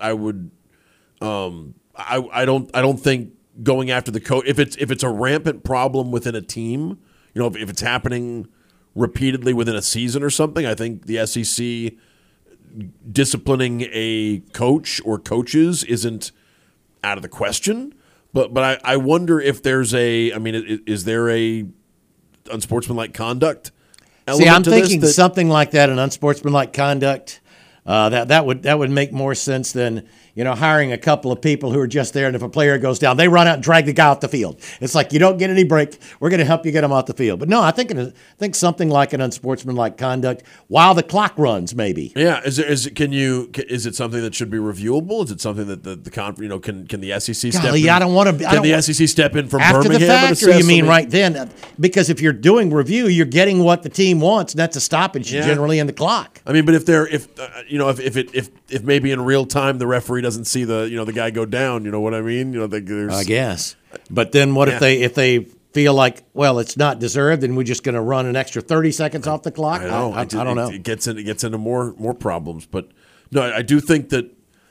I don't think going after the coach, if it's a rampant problem within a team, if it's happening repeatedly within a season or something, I think the SEC disciplining a coach or coaches isn't out of the question. But I wonder if there's is there a unsportsmanlike conduct element? See, I'm to thinking this something like that, an unsportsmanlike conduct. That would make more sense than hiring a couple of people who are just there, and if a player goes down, they run out and drag the guy off the field. It's like, you don't get any break. We're going to help you get him off the field. But no, I think something like an unsportsmanlike conduct while the clock runs, maybe. Yeah, is it something that should be reviewable? Is it something that the can the SEC step in? I don't want to. Can the SEC step in from after Birmingham the fact, and assess? or you mean right then? Because if you're doing review, you're getting what the team wants, and that's a stoppage generally in the clock. I mean, but if maybe in real time the referee doesn't see the guy go down, you know what I mean? I guess. But then what if they feel like, well, it's not deserved, and we're just going to run an extra 30 seconds off the clock? I don't know. It gets into more problems, but no, I do think that.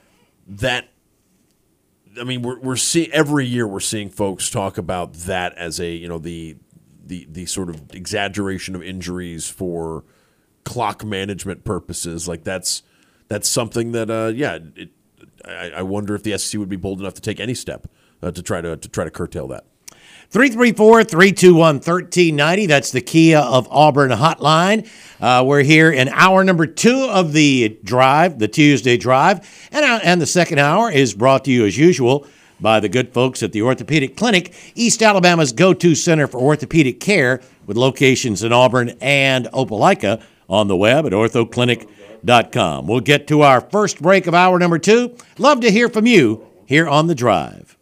I mean, we're seeing every year we're seeing folks talk about that as the sort of exaggeration of injuries for clock management purposes. Like that's something that I wonder if the SEC would be bold enough to take any step to try to curtail that. 334-321-1390. That's the Kia of Auburn hotline. We're here in hour number 2 of the drive, the Tuesday drive. And the second hour is brought to you, as usual, by the good folks at the Orthopedic Clinic, East Alabama's go-to center for orthopedic care, with locations in Auburn and Opelika, on the web at orthoclinic.com. We'll get to our first break of hour number 2. Love to hear from you here on The Drive.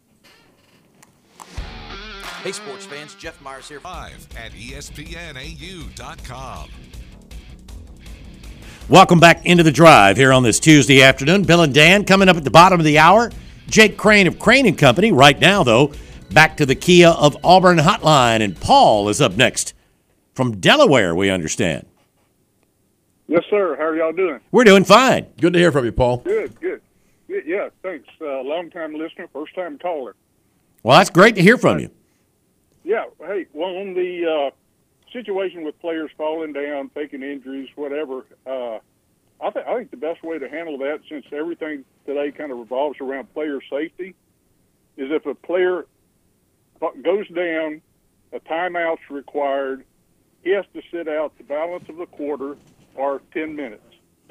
Hey, sports fans, Jeff Myers here. Live at ESPNAU.com. Welcome back into The Drive here on this Tuesday afternoon. Bill and Dan coming up at the bottom of the hour. Jake Crane of Crane & Company. Right now, though, back to the Kia of Auburn hotline. And Paul is up next from Delaware, we understand. Yes, sir. How are y'all doing? We're doing fine. Good to hear from you, Paul. Good. Yeah, thanks. Long-time listener, first-time caller. Well, that's great to hear from you. Yeah. Hey, well, on the situation with players falling down, faking injuries, whatever, I think the best way to handle that, since everything today kind of revolves around player safety, is if a player goes down, a timeout's required, he has to sit out the balance of the quarter or 10 minutes.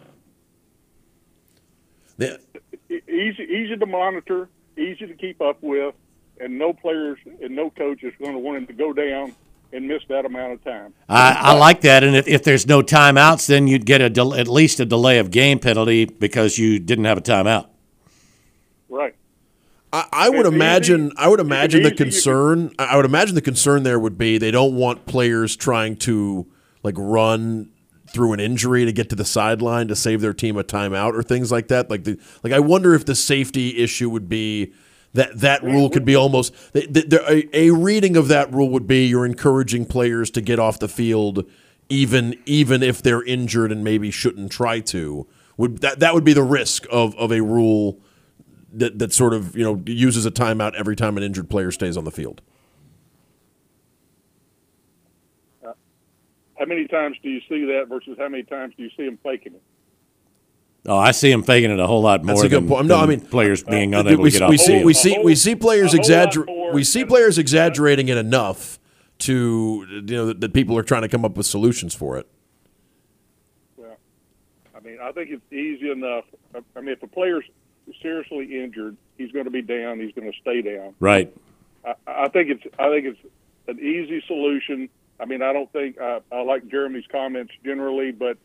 Yeah. Easy to monitor, easy to keep up with, and no players and no coach is going to want him to go down and miss that amount of time. I like that, and if there's no timeouts, then you'd get at least a delay of game penalty because you didn't have a timeout. Right. I would imagine the concern. I would imagine the concern there would be they don't want players trying to run through an injury to get to the sideline to save their team a timeout or things like that. I wonder if the safety issue would be that rule could be almost a reading of that rule would be you're encouraging players to get off the field even if they're injured and maybe shouldn't try to. That would be the risk of a rule that sort of uses a timeout every time an injured player stays on the field. How many times do you see that versus how many times do you see them faking it? Oh, I see him faking it a whole lot more than players being unable to get off the field. We see players exaggerating it enough to that people are trying to come up with solutions for it. Well, I think it's easy enough. If a player's seriously injured, he's going to be down. He's going to stay down. Right. I think it's an easy solution. I don't think I like Jeremy's comments generally, but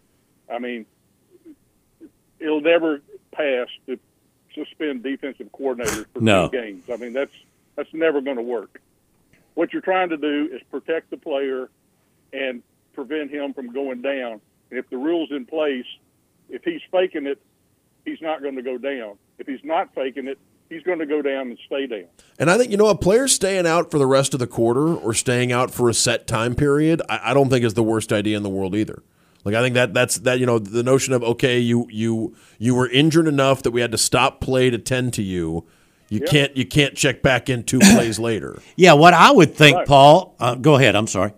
it'll never pass to suspend defensive coordinators for 2 games. That's never going to work. What you're trying to do is protect the player and prevent him from going down. And if the rule's in place, if he's faking it, he's not going to go down. If he's not faking it, he's going to go down and stay down. And I think, a player staying out for the rest of the quarter or staying out for a set time period, I don't think is the worst idea in the world either. I think that's the notion of, okay, you were injured enough that we had to stop play to tend to you. You can't check back in 2 plays later. Yeah, what I would think, right. Paul. Go ahead. I'm sorry.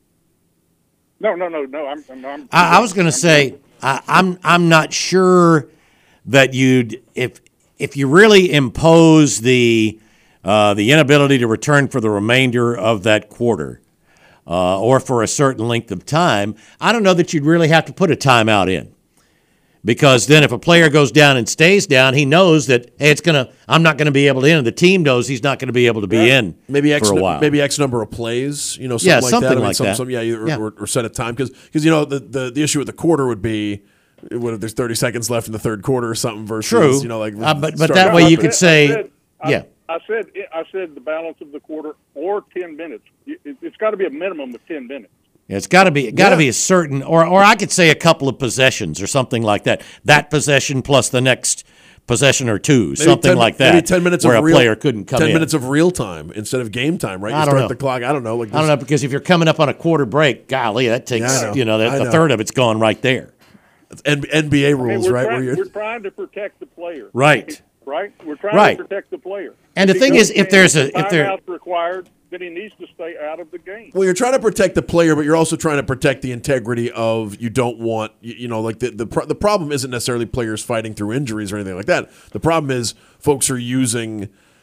No. I was going to say I'm not sure that if you really impose the inability to return for the remainder of that quarter. Or for a certain length of time, I don't know that you'd really have to put a timeout in. Because then if a player goes down and stays down, he knows that, hey, I'm not going to be able to in. The team knows he's not going to be able to be in for a while. Maybe X number of plays, something like that. Or set a time. Because the issue with the quarter would be, what if there's 30 seconds left in the third quarter or something versus, True. But that way you could say, I said the balance of the quarter or 10 minutes. It's got to be a minimum of 10 minutes. It's got to be a certain, or I could say a couple of possessions or something like that. That possession plus the next possession or 2, something like that. Maybe 10 minutes where a player couldn't come in. 10 minutes of real time instead of game time, right? You start the clock. I don't know. I don't know, because if you're coming up on a quarter break, golly, that takes a third of it's gone right there. It's NBA rules, right? We're trying to protect the player. Right. Right? We're trying to protect the player. And the thing is, if timeout's required, then he needs to stay out of the game. Well, you're trying to protect the player, but you're also trying to protect the integrity of, you don't want, the problem isn't necessarily players fighting through injuries or anything like that. The problem is folks are using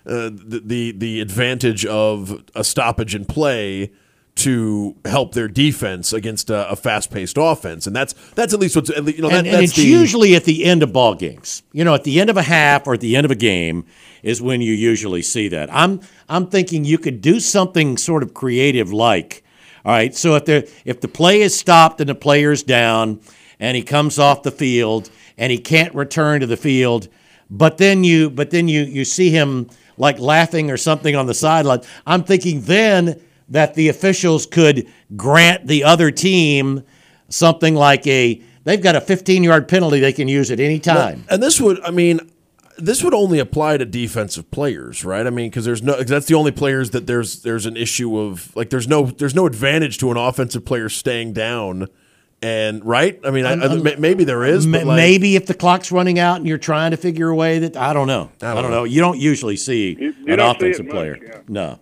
the advantage of a stoppage in play to help their defense against a fast-paced offense, and that's at least what's and it's usually at the end of ball games. At the end of a half or at the end of a game is when you usually see that. I'm thinking you could do something sort of creative, like, all right, so if the play is stopped and the player's down and he comes off the field and he can't return to the field, but then you see him like laughing or something on the sideline. I'm thinking then that the officials could grant the other team something like they've got a 15-yard penalty they can use at any time. And this would only apply to defensive players, right? I mean, because that's the only players that there's an issue of, like, there's no advantage to an offensive player staying down. And right, I mean, maybe there is, but maybe if the clock's running out and you're trying to figure a way that I don't know. You don't usually see an offensive player. Much, yeah. No.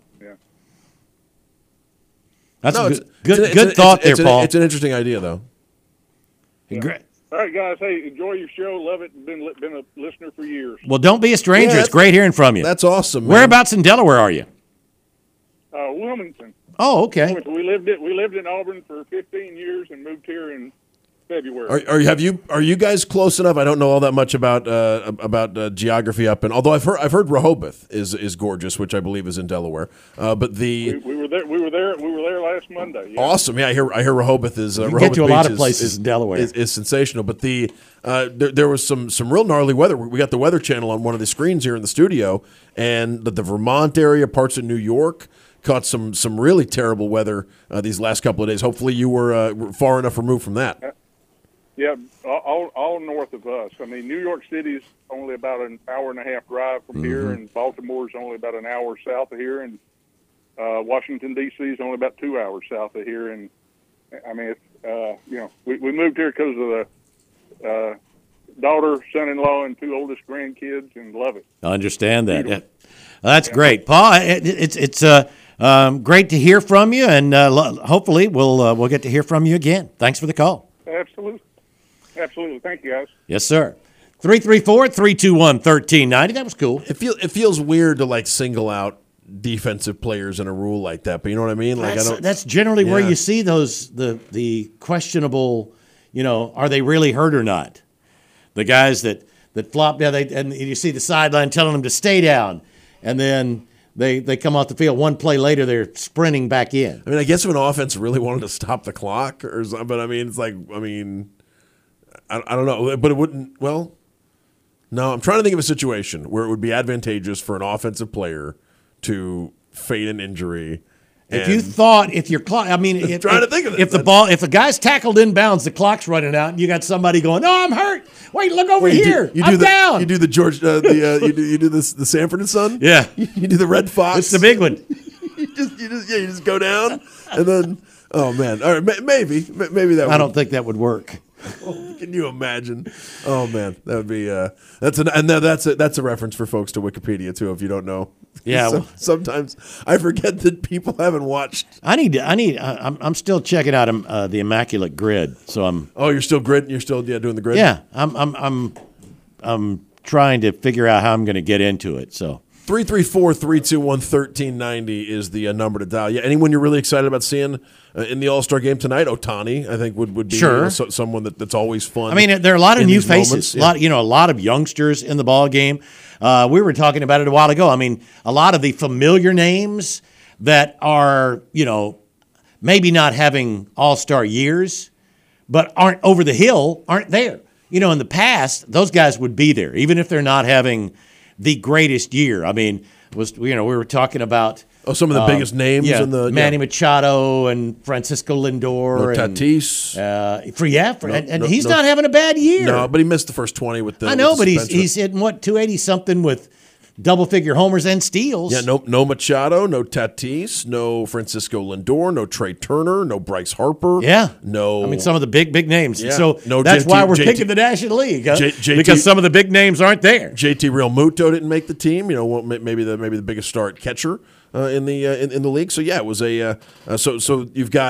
That's a good thought there, Paul. It's an interesting idea, though. Yeah. Great. All right, guys. Hey, enjoy your show. Love it. Been a listener for years. Well, don't be a stranger. It's great hearing from you. That's awesome, man. Whereabouts in Delaware are you? Wilmington. Oh, okay. We lived in Auburn for 15 years and moved here in February. Are you guys close enough? I don't know all that much about geography up, and although I've heard Rehoboth is gorgeous, which I believe is in Delaware. But we were there last Monday. Yeah. Awesome, yeah. I hear Rehoboth is. You Rehoboth get to a Beach lot of places in Delaware. Is sensational, but there was some real gnarly weather. We got the Weather Channel on one of the screens here in the studio, and the Vermont area, parts of New York, caught some really terrible weather these last couple of days. Hopefully, you were far enough removed from that. Yeah, all north of us. I mean, New York City's only about an hour and a half drive from here, and Baltimore's only about an hour south of here, and Washington, D.C. is only about 2 hours south of here. And, I mean, we moved here because of the daughter, son-in-law, and 2 oldest grandkids, and love it. I understand that. Yeah. That's great. Paul, it's great to hear from you, and hopefully we'll get to hear from you again. Thanks for the call. Absolutely. Thank you, guys. Yes, sir. 334-321-1390. That was cool. It feels weird to like single out defensive players in a rule like that, but you know what I mean? Like that's generally where you see those the questionable, are they really hurt or not? The guys that flop down, and you see the sideline telling them to stay down, and then they come off the field. One play later, they're sprinting back in. I mean, I guess if an offense really wanted to stop the clock or something, but I mean, it's like, I don't know, but it wouldn't. Well, no, I'm trying to think of a situation where it would be advantageous for an offensive player to fade an injury. If your clock, trying to think of it. If the guy's tackled inbounds, the clock's running out, and you got somebody going, "Oh, I'm hurt. Wait, look over here. I'm down." You do the George, you do the Sanford and Son. Yeah, you do the Red Fox. It's the big one. you just go down, and then oh man, all right, maybe that. I don't think that would work. Oh, can you imagine? Oh man, that would be that's a reference for folks to Wikipedia too. If you don't know, yeah. Sometimes I forget that people haven't watched. I'm still checking out the Immaculate Grid. So I'm. Oh, you're still grid. You're still doing the grid. Yeah, I'm trying to figure out how I'm going to get into it. So. 334-321-1390 is the number to dial. Yeah, anyone you're really excited about seeing in the All-Star game tonight? Ohtani, I think would be someone that's always fun. I mean, there are a lot of new faces, a lot of youngsters in the ball game. We were talking about it a while ago. I mean, a lot of the familiar names that are maybe not having All-Star years, but aren't over the hill, aren't there. In the past, those guys would be there, even if they're not having the greatest year. I mean, we were talking about some of the biggest names in the Manny Machado and Francisco Lindor and Tatis. He's not having a bad year. No, but he missed the first 20 with the. I know, but he's hitting 280 something with double-figure homers and steals. Yeah, no Machado, no Tatis, no Francisco Lindor, no Trey Turner, no Bryce Harper. Yeah. No. I mean, some of the big names. Yeah. So that's why we're picking the National League, because some of the big names aren't there. JT Realmuto didn't make the team. Maybe the biggest star at catcher in the league. So yeah, it was so you've got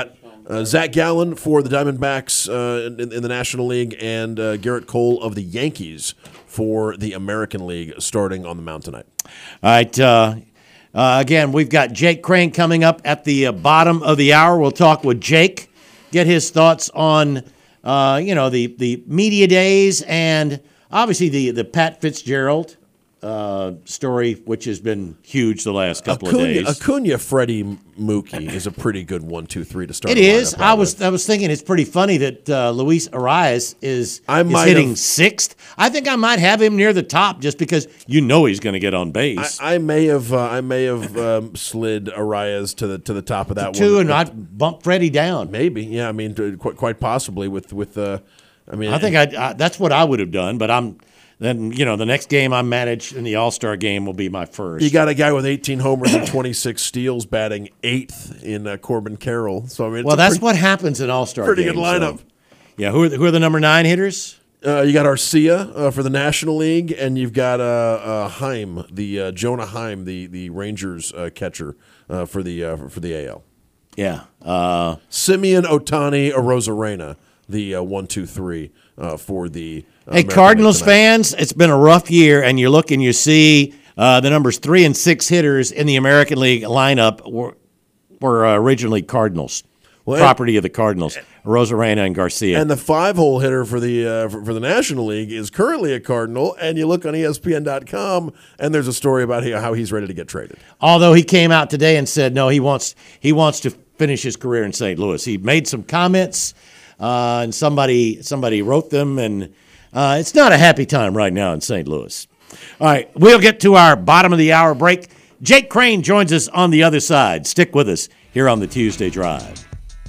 Zach Gallen for the Diamondbacks in the National League, and Garrett Cole of the Yankees for the American League starting on the mound tonight. All right. Again, we've got Jake Crane coming up at the bottom of the hour. We'll talk with Jake, get his thoughts on the media days and obviously the Pat Fitzgerald story, which has been huge the last couple of days. Acuna, Freddie, Mookie is a pretty good 1, 2, 3 to start. It is. I was thinking it's pretty funny that Luis Arias is hitting sixth. I think I might have him near the top just because he's going to get on base. I may have slid Arias to the top of that two, one, and I'd bump Freddie down. Maybe, yeah. I mean, quite possibly with. I think that's what I would have done, but Then, the next game I manage in the All-Star game will be my first. You got a guy with 18 homers and 26 steals batting 8th in Corbin Carroll. So, I mean, that's what happens in All-Star games. Pretty good lineup. So. Yeah, who are the number 9 hitters? You got Arcia for the National League, and you've got Heim, Jonah Heim, the Rangers catcher for the AL. Yeah. Simeon, Ohtani, Arozarena, the 1, 2, 3 for the American Cardinals fans, it's been a rough year, and you look and you see the numbers 3 and 6 hitters in the American League lineup were originally Cardinals, property of the Cardinals, Arozarena and Garcia. And the 5-hole hitter for the National League is currently a Cardinal, and you look on ESPN.com, and there's a story about how he's ready to get traded. Although he came out today and said no, he wants to finish his career in St. Louis. He made some comments, and somebody wrote them, and it's not a happy time right now in St. Louis. All right, we'll get to our bottom of the hour break. Jake Crane joins us on the other side. Stick with us here on the Tuesday Drive.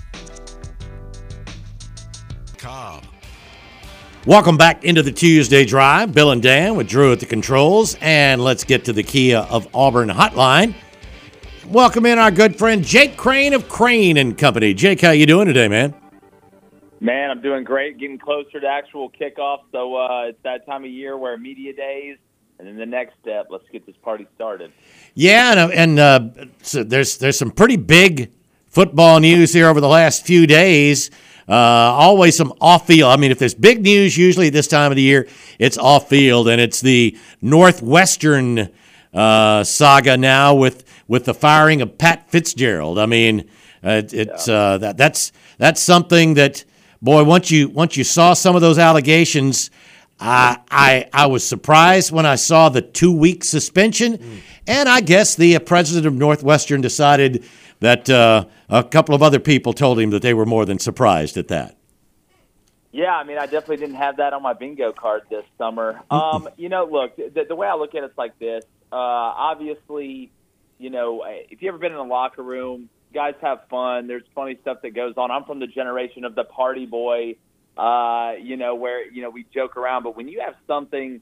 Welcome back into the Tuesday Drive. Bill and Dan with Drew at the controls, and let's get to the Kia of Auburn hotline. Welcome in our good friend Jake Crane of Crane and Company. Jake, how you doing today, man? Man, I'm doing great, getting closer to actual kickoff. So it's that time of year where media days, and then the next step, let's get this party started. Yeah, and so there's some pretty big football news here over the last few days. Always some off-field. I mean, if there's big news, usually this time of the year, it's off-field, and it's the Northwestern saga now with the firing of Pat Fitzgerald. I mean, that's something that. Boy, once you saw some of those allegations, I was surprised when I saw the 2-week suspension, and I guess the president of Northwestern decided that a couple of other people told him that they were more than surprised at that. Yeah, I mean, I definitely didn't have that on my bingo card this summer. Look, the way I look at it's like this. Obviously, if you've ever been in a locker room, guys have fun. There's funny stuff that goes on. I'm from the generation of the party boy, where, we joke around. But when you have something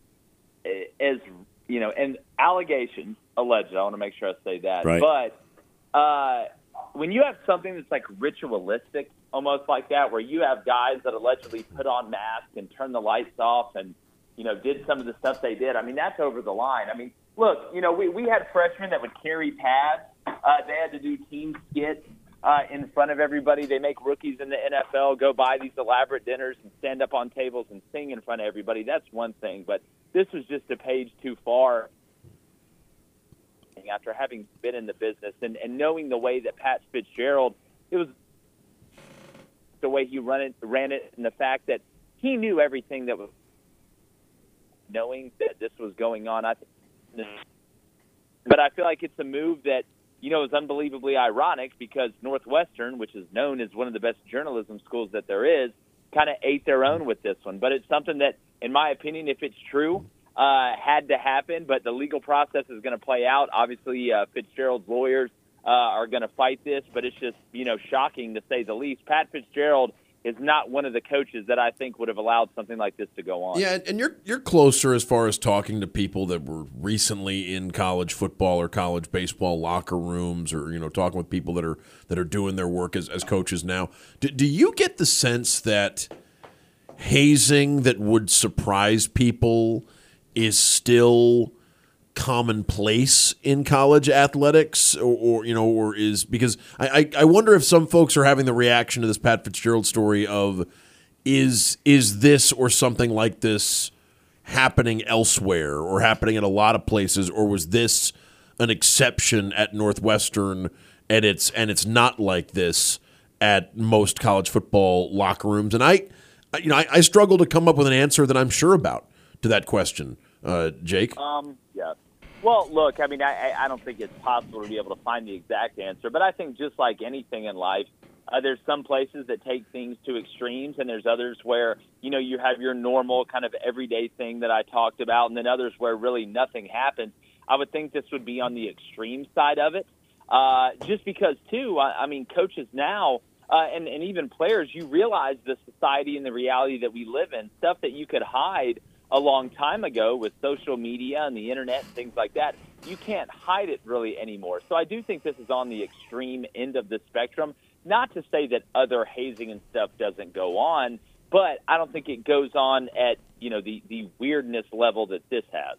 and allegations, alleged, I want to make sure I say that. Right. But when you have something that's like ritualistic, almost like that, where you have guys that allegedly put on masks and turned the lights off and, did some of the stuff they did, I mean, that's over the line. I mean, look, we had freshmen that would carry pads. They had to do team skits in front of everybody. They make rookies in the NFL go buy these elaborate dinners and stand up on tables and sing in front of everybody. That's one thing. But this was just a page too far after having been in the business and knowing the way that Pat Fitzgerald, it was the way he ran it and the fact that he knew everything that was knowing that this was going on. But I feel like it's a move that, is unbelievably ironic because Northwestern, which is known as one of the best journalism schools that there is, kind of ate their own with this one. But it's something that, in my opinion, if it's true, had to happen. But the legal process is going to play out. Obviously, Fitzgerald's lawyers are going to fight this. But it's just, shocking to say the least. Pat Fitzgerald is not one of the coaches that I think would have allowed something like this to go on. Yeah, and you're closer as far as talking to people that were recently in college football or college baseball locker rooms, or talking with people that are doing their work as coaches now. Do you get the sense that hazing that would surprise people is still commonplace in college athletics, or is because I wonder if some folks are having the reaction to this Pat Fitzgerald story of is this or something like this happening elsewhere or happening in a lot of places, or was this an exception at Northwestern and it's not like this at most college football locker rooms? And I struggle to come up with an answer that I'm sure about to that question. Jake? Yeah. Well, look, I mean, I don't think it's possible to be able to find the exact answer, but I think just like anything in life, there's some places that take things to extremes, and there's others where, you have your normal kind of everyday thing that I talked about, and then others where really nothing happens. I would think this would be on the extreme side of it, just because, too, I mean, coaches now and even players, you realize the society and the reality that we live in, stuff that you could hide a long time ago with social media and the internet and things like that. You can't hide it really anymore. So I do think this is on the extreme end of the spectrum. Not to say that other hazing and stuff doesn't go on, but I don't think it goes on at, the weirdness level that this has.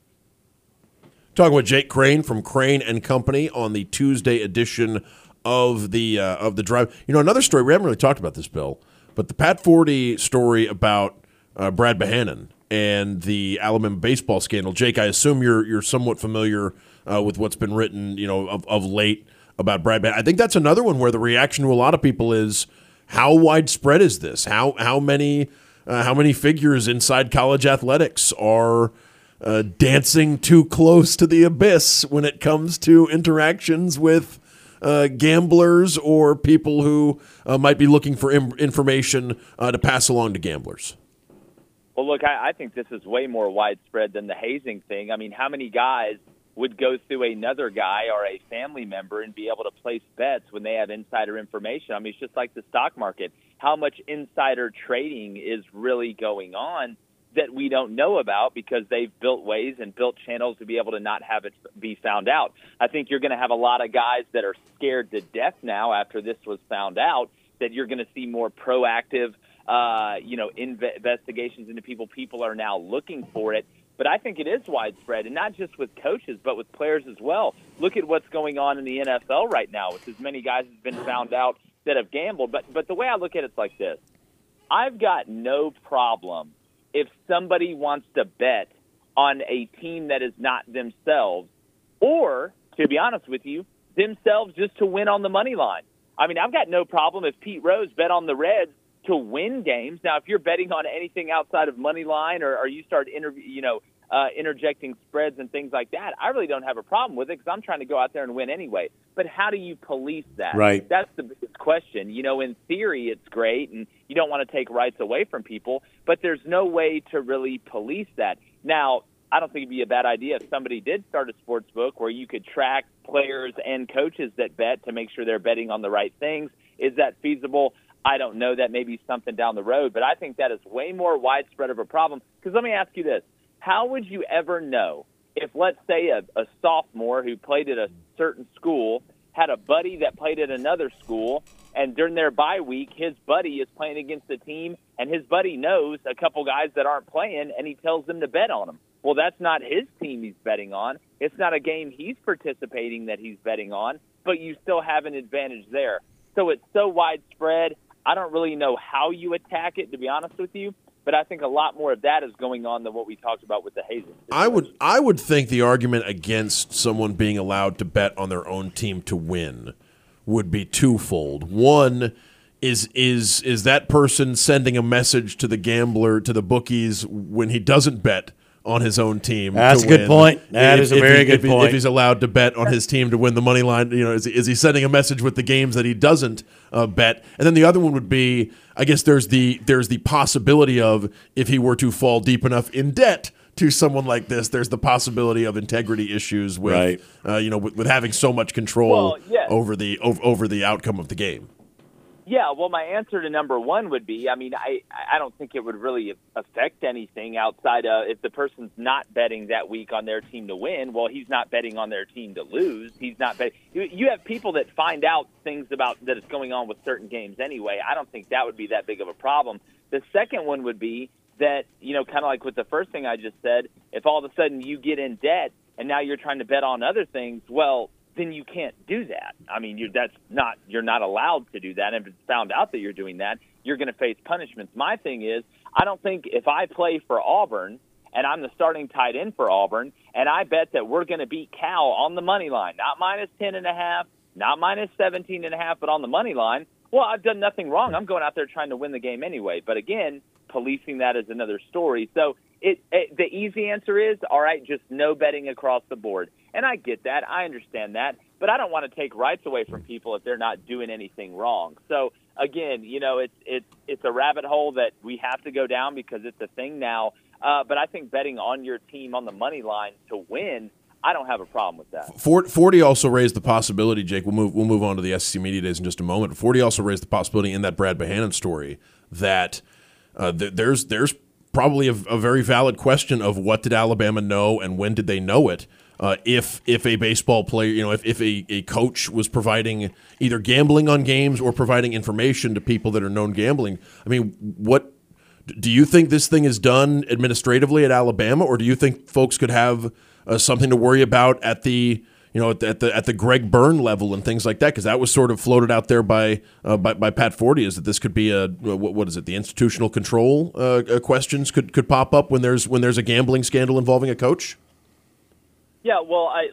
Talking with Jake Crane from Crane and Company on the Tuesday edition of the Drive. Another story, we haven't really talked about this, Bill, but the Pat Forty story about Brad Bohannon and the Alabama baseball scandal. Jake, I assume you're somewhat familiar with what's been written, of late about Brad Bohannon. I think that's another one where the reaction to a lot of people is, how widespread is this? How many figures inside college athletics are dancing too close to the abyss when it comes to interactions with gamblers or people who might be looking for information to pass along to gamblers? Well, look, I think this is way more widespread than the hazing thing. I mean, how many guys would go through another guy or a family member and be able to place bets when they have insider information? I mean, it's just like the stock market. How much insider trading is really going on that we don't know about because they've built ways and built channels to be able to not have it be found out? I think you're going to have a lot of guys that are scared to death now after this was found out, that you're going to see more proactive investigations into people. People are now looking for it. But I think it is widespread, and not just with coaches, but with players as well. Look at what's going on in the NFL right now with as many guys have been found out that have gambled. But the way I look at it's like this. I've got no problem if somebody wants to bet on a team that is not themselves, or, to be honest with you, themselves just to win on the money line. I mean, I've got no problem if Pete Rose bet on the Reds to win games. Now, if you're betting on anything outside of money line or you start interjecting spreads and things like that, I really don't have a problem with it because I'm trying to go out there and win anyway. But how do you police that? Right. That's the biggest question. In theory, it's great, and you don't want to take rights away from people, but there's no way to really police that. Now, I don't think it'd be a bad idea if somebody did start a sports book where you could track players and coaches that bet to make sure they're betting on the right things. Is that feasible? I don't know. That may be something down the road, but I think that is way more widespread of a problem. Because let me ask you this. How would you ever know if, let's say, a sophomore who played at a certain school had a buddy that played at another school, and during their bye week, his buddy is playing against the team, and his buddy knows a couple guys that aren't playing, and he tells them to bet on them? Well, that's not his team he's betting on. It's not a game he's participating that he's betting on, but you still have an advantage there. So it's so widespread. I don't really know how you attack it, to be honest with you, but I think a lot more of that is going on than what we talked about with the hazing. I would think the argument against someone being allowed to bet on their own team to win would be twofold. One is that person sending a message to the gambler, to the bookies, when he doesn't bet on his own team. That's a good point. That is a very good point. If he's allowed to bet on his team to win the money line, is he sending a message with the games that he doesn't bet? And then the other one would be, I guess there's the possibility of, if he were to fall deep enough in debt to someone like this, there's the possibility of integrity issues with with having so much control over the outcome of the game. Yeah, well, my answer to number one would be, I mean, I don't think it would really affect anything outside of if the person's not betting that week on their team to win, well, he's not betting on their team to lose. He's not betting. You have people that find out things about that is going on with certain games anyway. I don't think that would be that big of a problem. The second one would be that, kind of like with the first thing I just said, if all of a sudden you get in debt, and now you're trying to bet on other things, well, then you can't do that. I mean, you're not allowed to do that. And if it's found out that you're doing that, you're going to face punishments. My thing is, I don't think if I play for Auburn and I'm the starting tight end for Auburn, and I bet that we're going to beat Cal on the money line, not minus 10.5, not minus 17.5, but on the money line, well, I've done nothing wrong. I'm going out there trying to win the game anyway. But again, policing that is another story. So the easy answer is, all right, just no betting across the board. And I get that. I understand that. But I don't want to take rights away from people if they're not doing anything wrong. So, again, it's a rabbit hole that we have to go down because it's a thing now. But I think betting on your team on the money line to win, I don't have a problem with that. 40 also raised the possibility, Jake. We'll move on to the SEC Media Days in just a moment. 40 also raised the possibility in that Brad Bohannon story that there's probably a very valid question of what did Alabama know and when did they know it. If a baseball player, if a coach was providing either gambling on games or providing information to people that are known gambling, I mean, what do you think this thing is done administratively at Alabama, or do you think folks could have something to worry about at the at the Greg Byrne level and things like that? Because that was sort of floated out there by Pat Forty, is that this could be what is it? The institutional control questions could pop up when there's a gambling scandal involving a coach. Yeah, well, I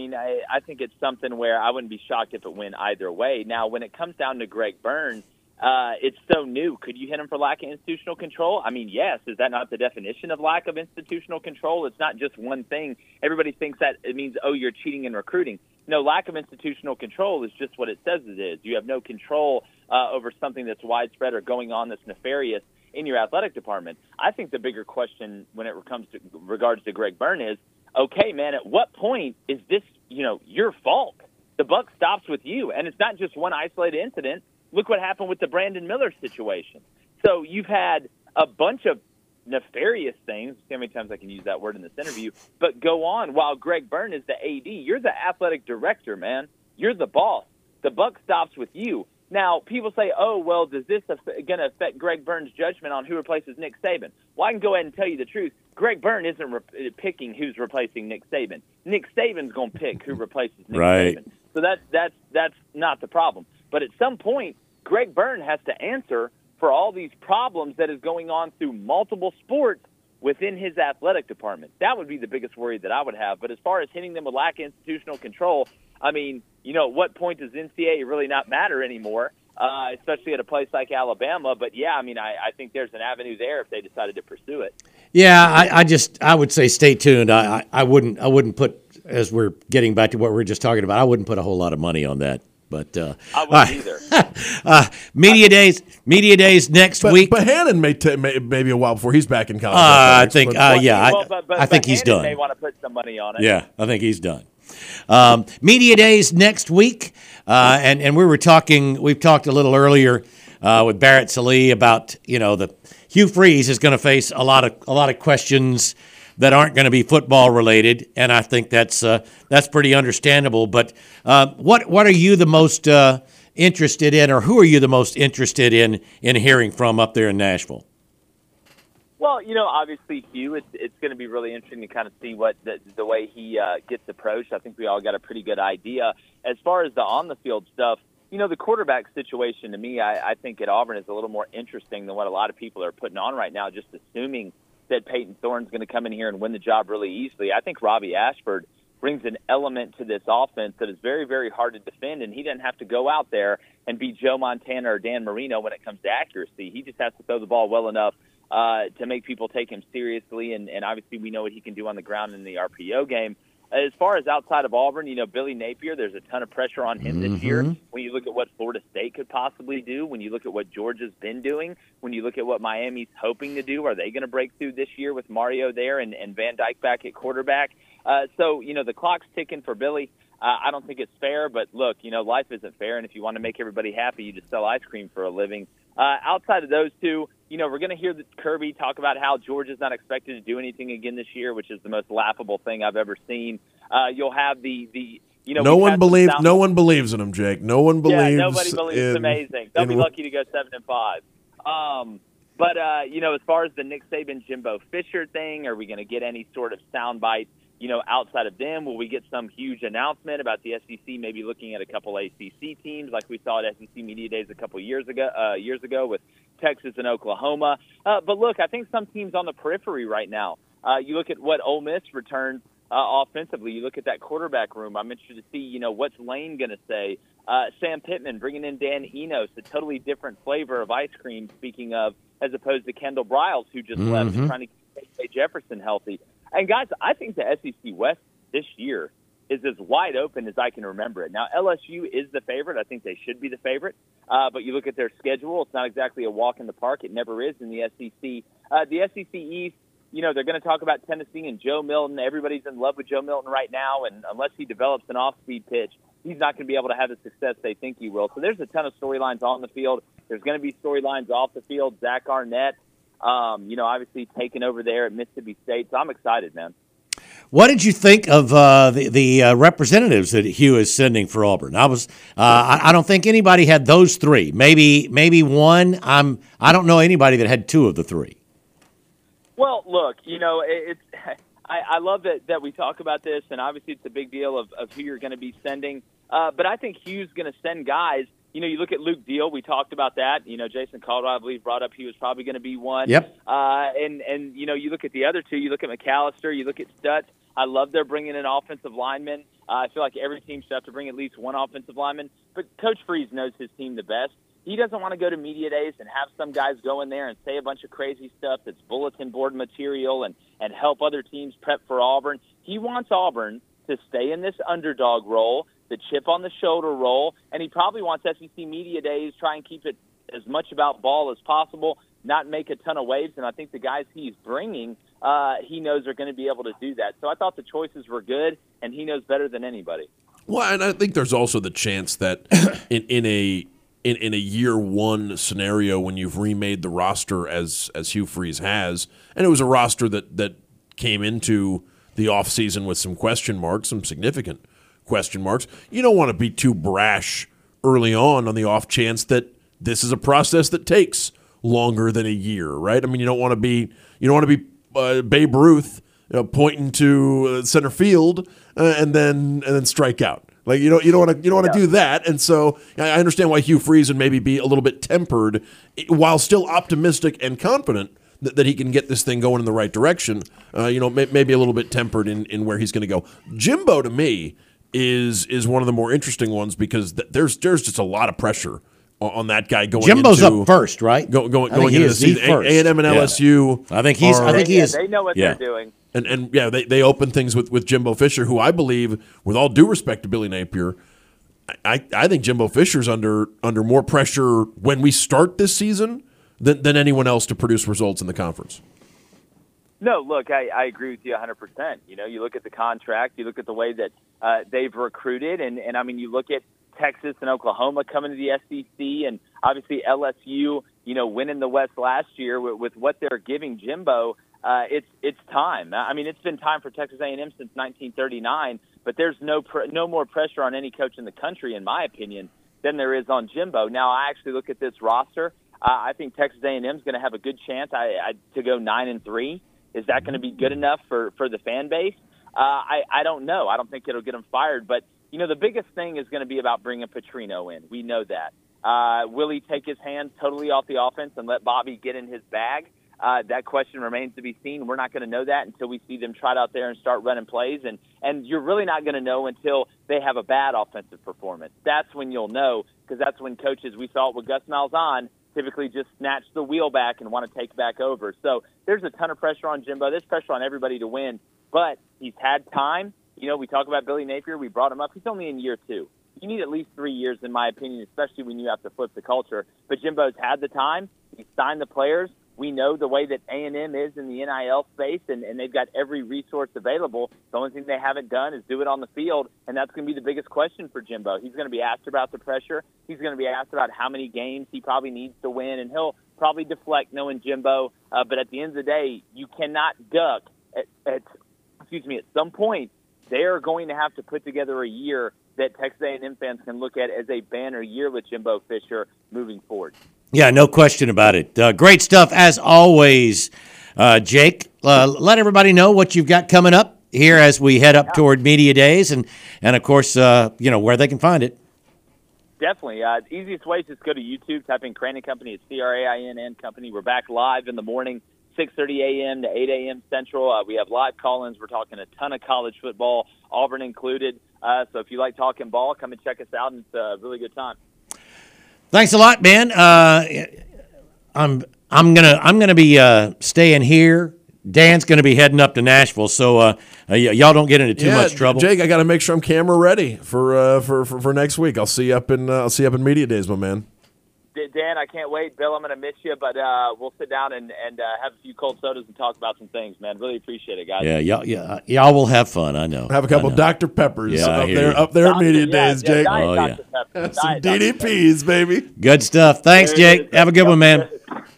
think it's something where I wouldn't be shocked if it went either way. Now, when it comes down to Greg Byrne, it's so new. Could you hit him for lack of institutional control? I mean, yes. Is that not the definition of lack of institutional control? It's not just one thing. Everybody thinks that it means, you're cheating in recruiting. No, lack of institutional control is just what it says it is. You have no control over something that's widespread or going on that's nefarious in your athletic department. I think the bigger question when it comes to regards to Greg Byrne is, okay, man, at what point is this, your fault? The buck stops with you, and it's not just one isolated incident. Look what happened with the Brandon Miller situation. So you've had a bunch of nefarious things. See how many times I can use that word in this interview. But go on while Greg Byrne is the AD. You're the athletic director, man. You're the boss. The buck stops with you. Now, people say, does this going to affect Greg Byrne's judgment on who replaces Nick Saban? Well, I can go ahead and tell you the truth. Greg Byrne isn't picking who's replacing Nick Saban. Nick Saban's going to pick who replaces Nick Saban. So that's not the problem. But at some point, Greg Byrne has to answer for all these problems that is going on through multiple sports within his athletic department. That would be the biggest worry that I would have. But as far as hitting them with lack of institutional control, I mean, at what point does NCAA really not matter anymore, especially at a place like Alabama? But, yeah, I mean, I think there's an avenue there if they decided to pursue it. Yeah, I would say stay tuned. I wouldn't put, as we're getting back to what we were just talking about, I wouldn't put a whole lot of money on that. But I wouldn't either. Media days next week. But Hannon may be a while before he's back in college. I think, I think he's done. May want to put some money on it. Yeah, I think he's done. Media days next week, and we've talked a little earlier with Barrett Sallee about the Hugh Freeze is going to face a lot of questions that aren't going to be football related, and I think that's pretty understandable. But what are you the most interested in, or who are you the most interested in hearing from up there in Nashville? Well, obviously Hugh. It's going to be really interesting to kind of see what the way he gets approached. I think we all got a pretty good idea. As far as the on the field stuff, the quarterback situation to me, I think at Auburn is a little more interesting than what a lot of people are putting on right now, just assuming that Peyton Thorne's going to come in here and win the job really easily. I think Robbie Ashford brings an element to this offense that is very, very hard to defend, and he doesn't have to go out there and be Joe Montana or Dan Marino when it comes to accuracy. He just has to throw the ball well enough to make people take him seriously, and obviously we know what he can do on the ground in the RPO game. As far as outside of Auburn, Billy Napier, there's a ton of pressure on him this year. When you look at what Florida State could possibly do, when you look at what Georgia's been doing, when you look at what Miami's hoping to do, are they going to break through this year with Mario there and Van Dyke back at quarterback? So the clock's ticking for Billy. I don't think it's fair, but look, life isn't fair, and if you want to make everybody happy, you just sell ice cream for a living. Outside of those two, we're going to hear Kirby talk about how Georgia's not expected to do anything again this year, which is the most laughable thing I've ever seen. You'll have no one believes in him, Jake. No one believes. Yeah, nobody believes. It's amazing. They'll be lucky to go 7-5. But as far as the Nick Saban Jimbo Fisher thing, are we going to get any sort of soundbite outside of them? Will we get some huge announcement about the SEC maybe looking at a couple ACC teams like we saw at SEC Media Days a couple years ago with Texas and Oklahoma? But look, I think some teams on the periphery right now. You look at what Ole Miss returned offensively. You look at that quarterback room. I'm interested to see, what's Lane going to say. Sam Pittman bringing in Dan Enos, a totally different flavor of ice cream, speaking of, as opposed to Kendall Briles, who just left and trying to keep A.J. Jefferson healthy. And, guys, I think the SEC West this year is as wide open as I can remember it. Now, LSU is the favorite. I think they should be the favorite. But you look at their schedule, it's not exactly a walk in the park. It never is in the SEC. The SEC East, they're going to talk about Tennessee and Joe Milton. Everybody's in love with Joe Milton right now, and unless he develops an off-speed pitch, he's not going to be able to have the success they think he will. So there's a ton of storylines on the field. There's going to be storylines off the field. Zach Arnett, obviously taking over there at Mississippi State. So I'm excited, man. What did you think of the representatives that Hugh is sending for Auburn? I don't think anybody had those three. Maybe one. I don't know anybody that had two of the three. Well, look, I love that we talk about this, and obviously it's a big deal of who you're going to be sending. But I think Hugh's going to send guys. You look at Luke Deal. We talked about that. Jason Caldwell, I believe, brought up he was probably going to be one. Yep. And you look at the other two. You look at McAllister. You look at Stutz. I love they're bringing in offensive linemen. I feel like every team should have to bring at least one offensive lineman. But Coach Freeze knows his team the best. He doesn't want to go to media days and have some guys go in there and say a bunch of crazy stuff that's bulletin board material and help other teams prep for Auburn. He wants Auburn to stay in this underdog role, the chip on the shoulder role, and he probably wants SEC media days, try and keep it as much about ball as possible, not make a ton of waves. And I think the guys he's bringing, he knows are going to be able to do that. So I thought the choices were good, and he knows better than anybody. Well, and I think there's also the chance that in a year one scenario when you've remade the roster as Hugh Freeze has, and it was a roster that came into the offseason with some question marks, some significant question marks. You don't want to be too brash early on the off chance that this is a process that takes longer than a year, right? I mean, you don't want to be Babe Ruth pointing to center field and then strike out. Like you don't want to do that, and so I understand why Hugh Freeze would maybe be a little bit tempered, while still optimistic and confident that he can get this thing going in the right direction. Maybe a little bit tempered in where he's going to go. Jimbo to me is one of the more interesting ones because there's just a lot of pressure on that guy going. Jimbo's up first, right? Going into the season. A&M and LSU. I think he is. They know what they're doing. And they open things with Jimbo Fisher, who I believe, with all due respect to Billy Napier, I think Jimbo Fisher's under more pressure when we start this season than anyone else to produce results in the conference. No, look, I agree with you 100%. You look at the contract, you look at the way that they've recruited, and I mean, you look at Texas and Oklahoma coming to the SEC, and obviously LSU, winning the West last year with what they're giving Jimbo. It's time. I mean, it's been time for Texas A&M since 1939, but there's no more pressure on any coach in the country, in my opinion, than there is on Jimbo. Now, I actually look at this roster. I think Texas A&M is going to have a good chance to go 9-3. Is that going to be good enough for the fan base? I don't know. I don't think it'll get them fired. But, the biggest thing is going to be about bringing Petrino in. We know that. Will he take his hands totally off the offense and let Bobby get in his bag? That question remains to be seen. We're not going to know that until we see them trot out there and start running plays. And you're really not going to know until they have a bad offensive performance. That's when you'll know, because that's when coaches, we saw it with Gus Malzahn, typically just snatch the wheel back and want to take back over. So there's a ton of pressure on Jimbo. There's pressure on everybody to win. But he's had time. We talk about Billy Napier. We brought him up. He's only in year 2. You need at least 3 years, in my opinion, especially when you have to flip the culture. But Jimbo's had the time. He's signed the players. We know the way that A&M is in the NIL space, and they've got every resource available. The only thing they haven't done is do it on the field, and that's going to be the biggest question for Jimbo. He's going to be asked about the pressure. He's going to be asked about how many games he probably needs to win, and he'll probably deflect knowing Jimbo. But at the end of the day, you cannot duck. At some point, they are going to have to put together a year that Texas A&M fans can look at as a banner year with Jimbo Fisher moving forward. Yeah, no question about it. Great stuff as always, Jake. Let everybody know what you've got coming up here as we head up toward Media Days, and of course, where they can find it. Definitely. The easiest way is just go to YouTube, type in Crain & Company. It's CRAIN Company. We're back live in the morning, 6:30 a.m. to 8 a.m. Central. We have live call-ins. We're talking a ton of college football, Auburn included. So if you like talking ball, come and check us out, and it's a really good time. Thanks a lot, Ben. I'm gonna be staying here. Dan's going to be heading up to Nashville, so y'all don't get into too much trouble. Jake, I got to make sure I'm camera ready for next week. I'll see you up in Media Days, my man. Dan, I can't wait. Bill, I'm going to miss you, but we'll sit down and have a few cold sodas and talk about some things, man. Really appreciate it, guys. Yeah, y'all will have fun. I know. Have a couple Dr. Peppers up there at Media Days, Jake. Some DDPs, baby. Good stuff. Thanks, Jake. Have a good one, man.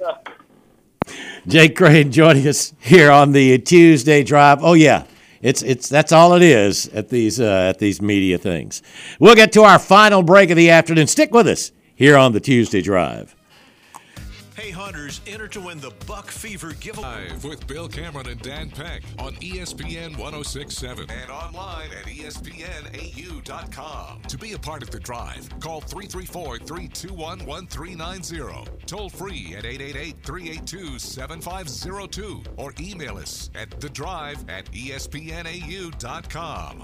Jake Crain joining us here on the Tuesday Drive. Oh yeah, it's that's all it is at these media things. We'll get to our final break of the afternoon. Stick with us here on the Tuesday Drive. Hey Hunters, enter to win the Buck Fever giveaway with Bill Cameron and Dan Peck on ESPN 106.7 and online at ESPNAU.com. To be a part of the drive, call 334-321-1390. Toll free at 888-382-7502 or email us at thedrive@ESPNAU.com.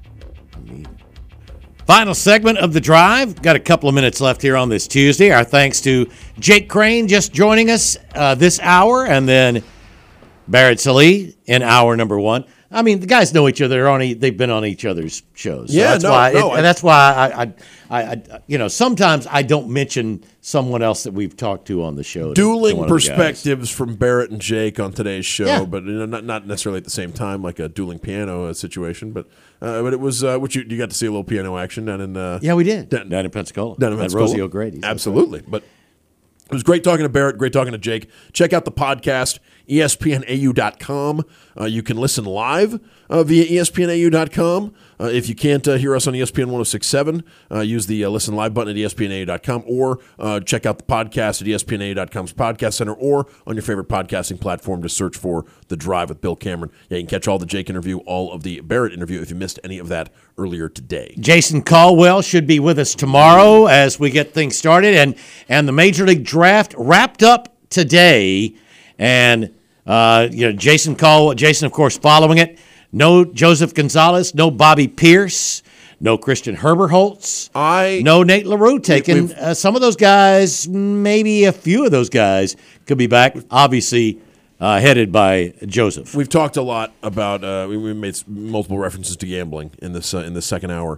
Final segment of the drive. Got a couple of minutes left here on this Tuesday. Our thanks to Jake Crain just joining us this hour, and then Barrett Sallee in hour number one. I mean, the guys know each other. They've been on each other's shows. So yeah, that's why I sometimes I don't mention someone else that we've talked to on the show. Dueling perspectives from Barrett and Jake on today's show, but not necessarily at the same time, like a dueling piano situation. But it was what you got to see a little piano action down in. We did down in Pensacola. At Rosie O'Grady's. Absolutely, but. It was great talking to Barrett, great talking to Jake. Check out the podcast, ESPNAU.com. You can listen live via ESPNAU.com. If you can't hear us on ESPN 106.7, use the Listen Live button at ESPNAU.com, or check out the podcast at ESPNAU.com's Podcast Center, or on your favorite podcasting platform. Just search for The Drive with Bill Cameron. Yeah, you can catch all the Jake interview, all of the Barrett interview if you missed any of that earlier today. Jason Caldwell should be with us tomorrow as we get things started, and the Major League Draft wrapped up today, and Jason, of course, following it. No Joseph Gonzalez, no Bobby Pierce, no Christian Herberholtz, no Nate LaRue taking. Some of those guys, maybe a few of those guys, could be back. Obviously, headed by Joseph. We've talked a lot about. We made multiple references to gambling in this second hour.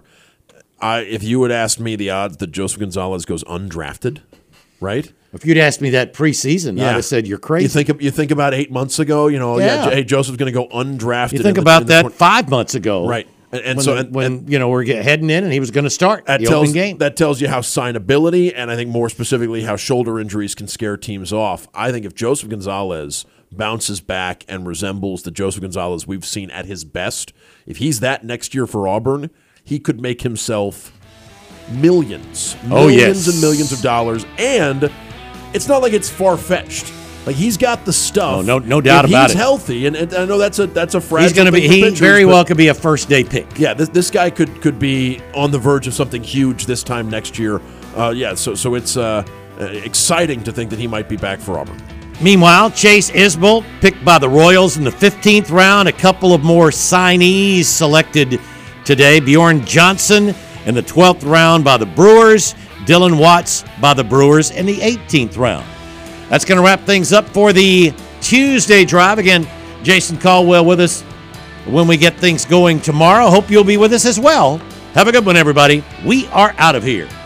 If you would ask me the odds that Joseph Gonzalez goes undrafted, right? If you'd asked me that preseason, I'd have said you're crazy. You think about 8 months ago, hey, Joseph's going to go undrafted. You think about that 5 months ago, right? And when we're heading in, and he was going to start the opening game. That tells you how signability, and I think more specifically how shoulder injuries can scare teams off. I think if Joseph Gonzalez bounces back and resembles the Joseph Gonzalez we've seen at his best, if he's that next year for Auburn, he could make himself millions and millions of dollars, and it's not like it's far-fetched. Like, he's got the stuff. No doubt about it. He's healthy, and I know that's a fragile. He's going to be. He very well could be a first-day pick. Yeah, this guy could be on the verge of something huge this time next year. So it's exciting to think that he might be back for Auburn. Meanwhile, Chase Isbell picked by the Royals in the 15th round. A couple of more signees selected today. Bjorn Johnson in the 12th round by the Brewers. Dylan Watts by the Brewers in the 18th round. That's going to wrap things up for the Tuesday Drive. Again, Jason Caldwell with us when we get things going tomorrow. Hope you'll be with us as well. Have a good one, everybody. We are out of here.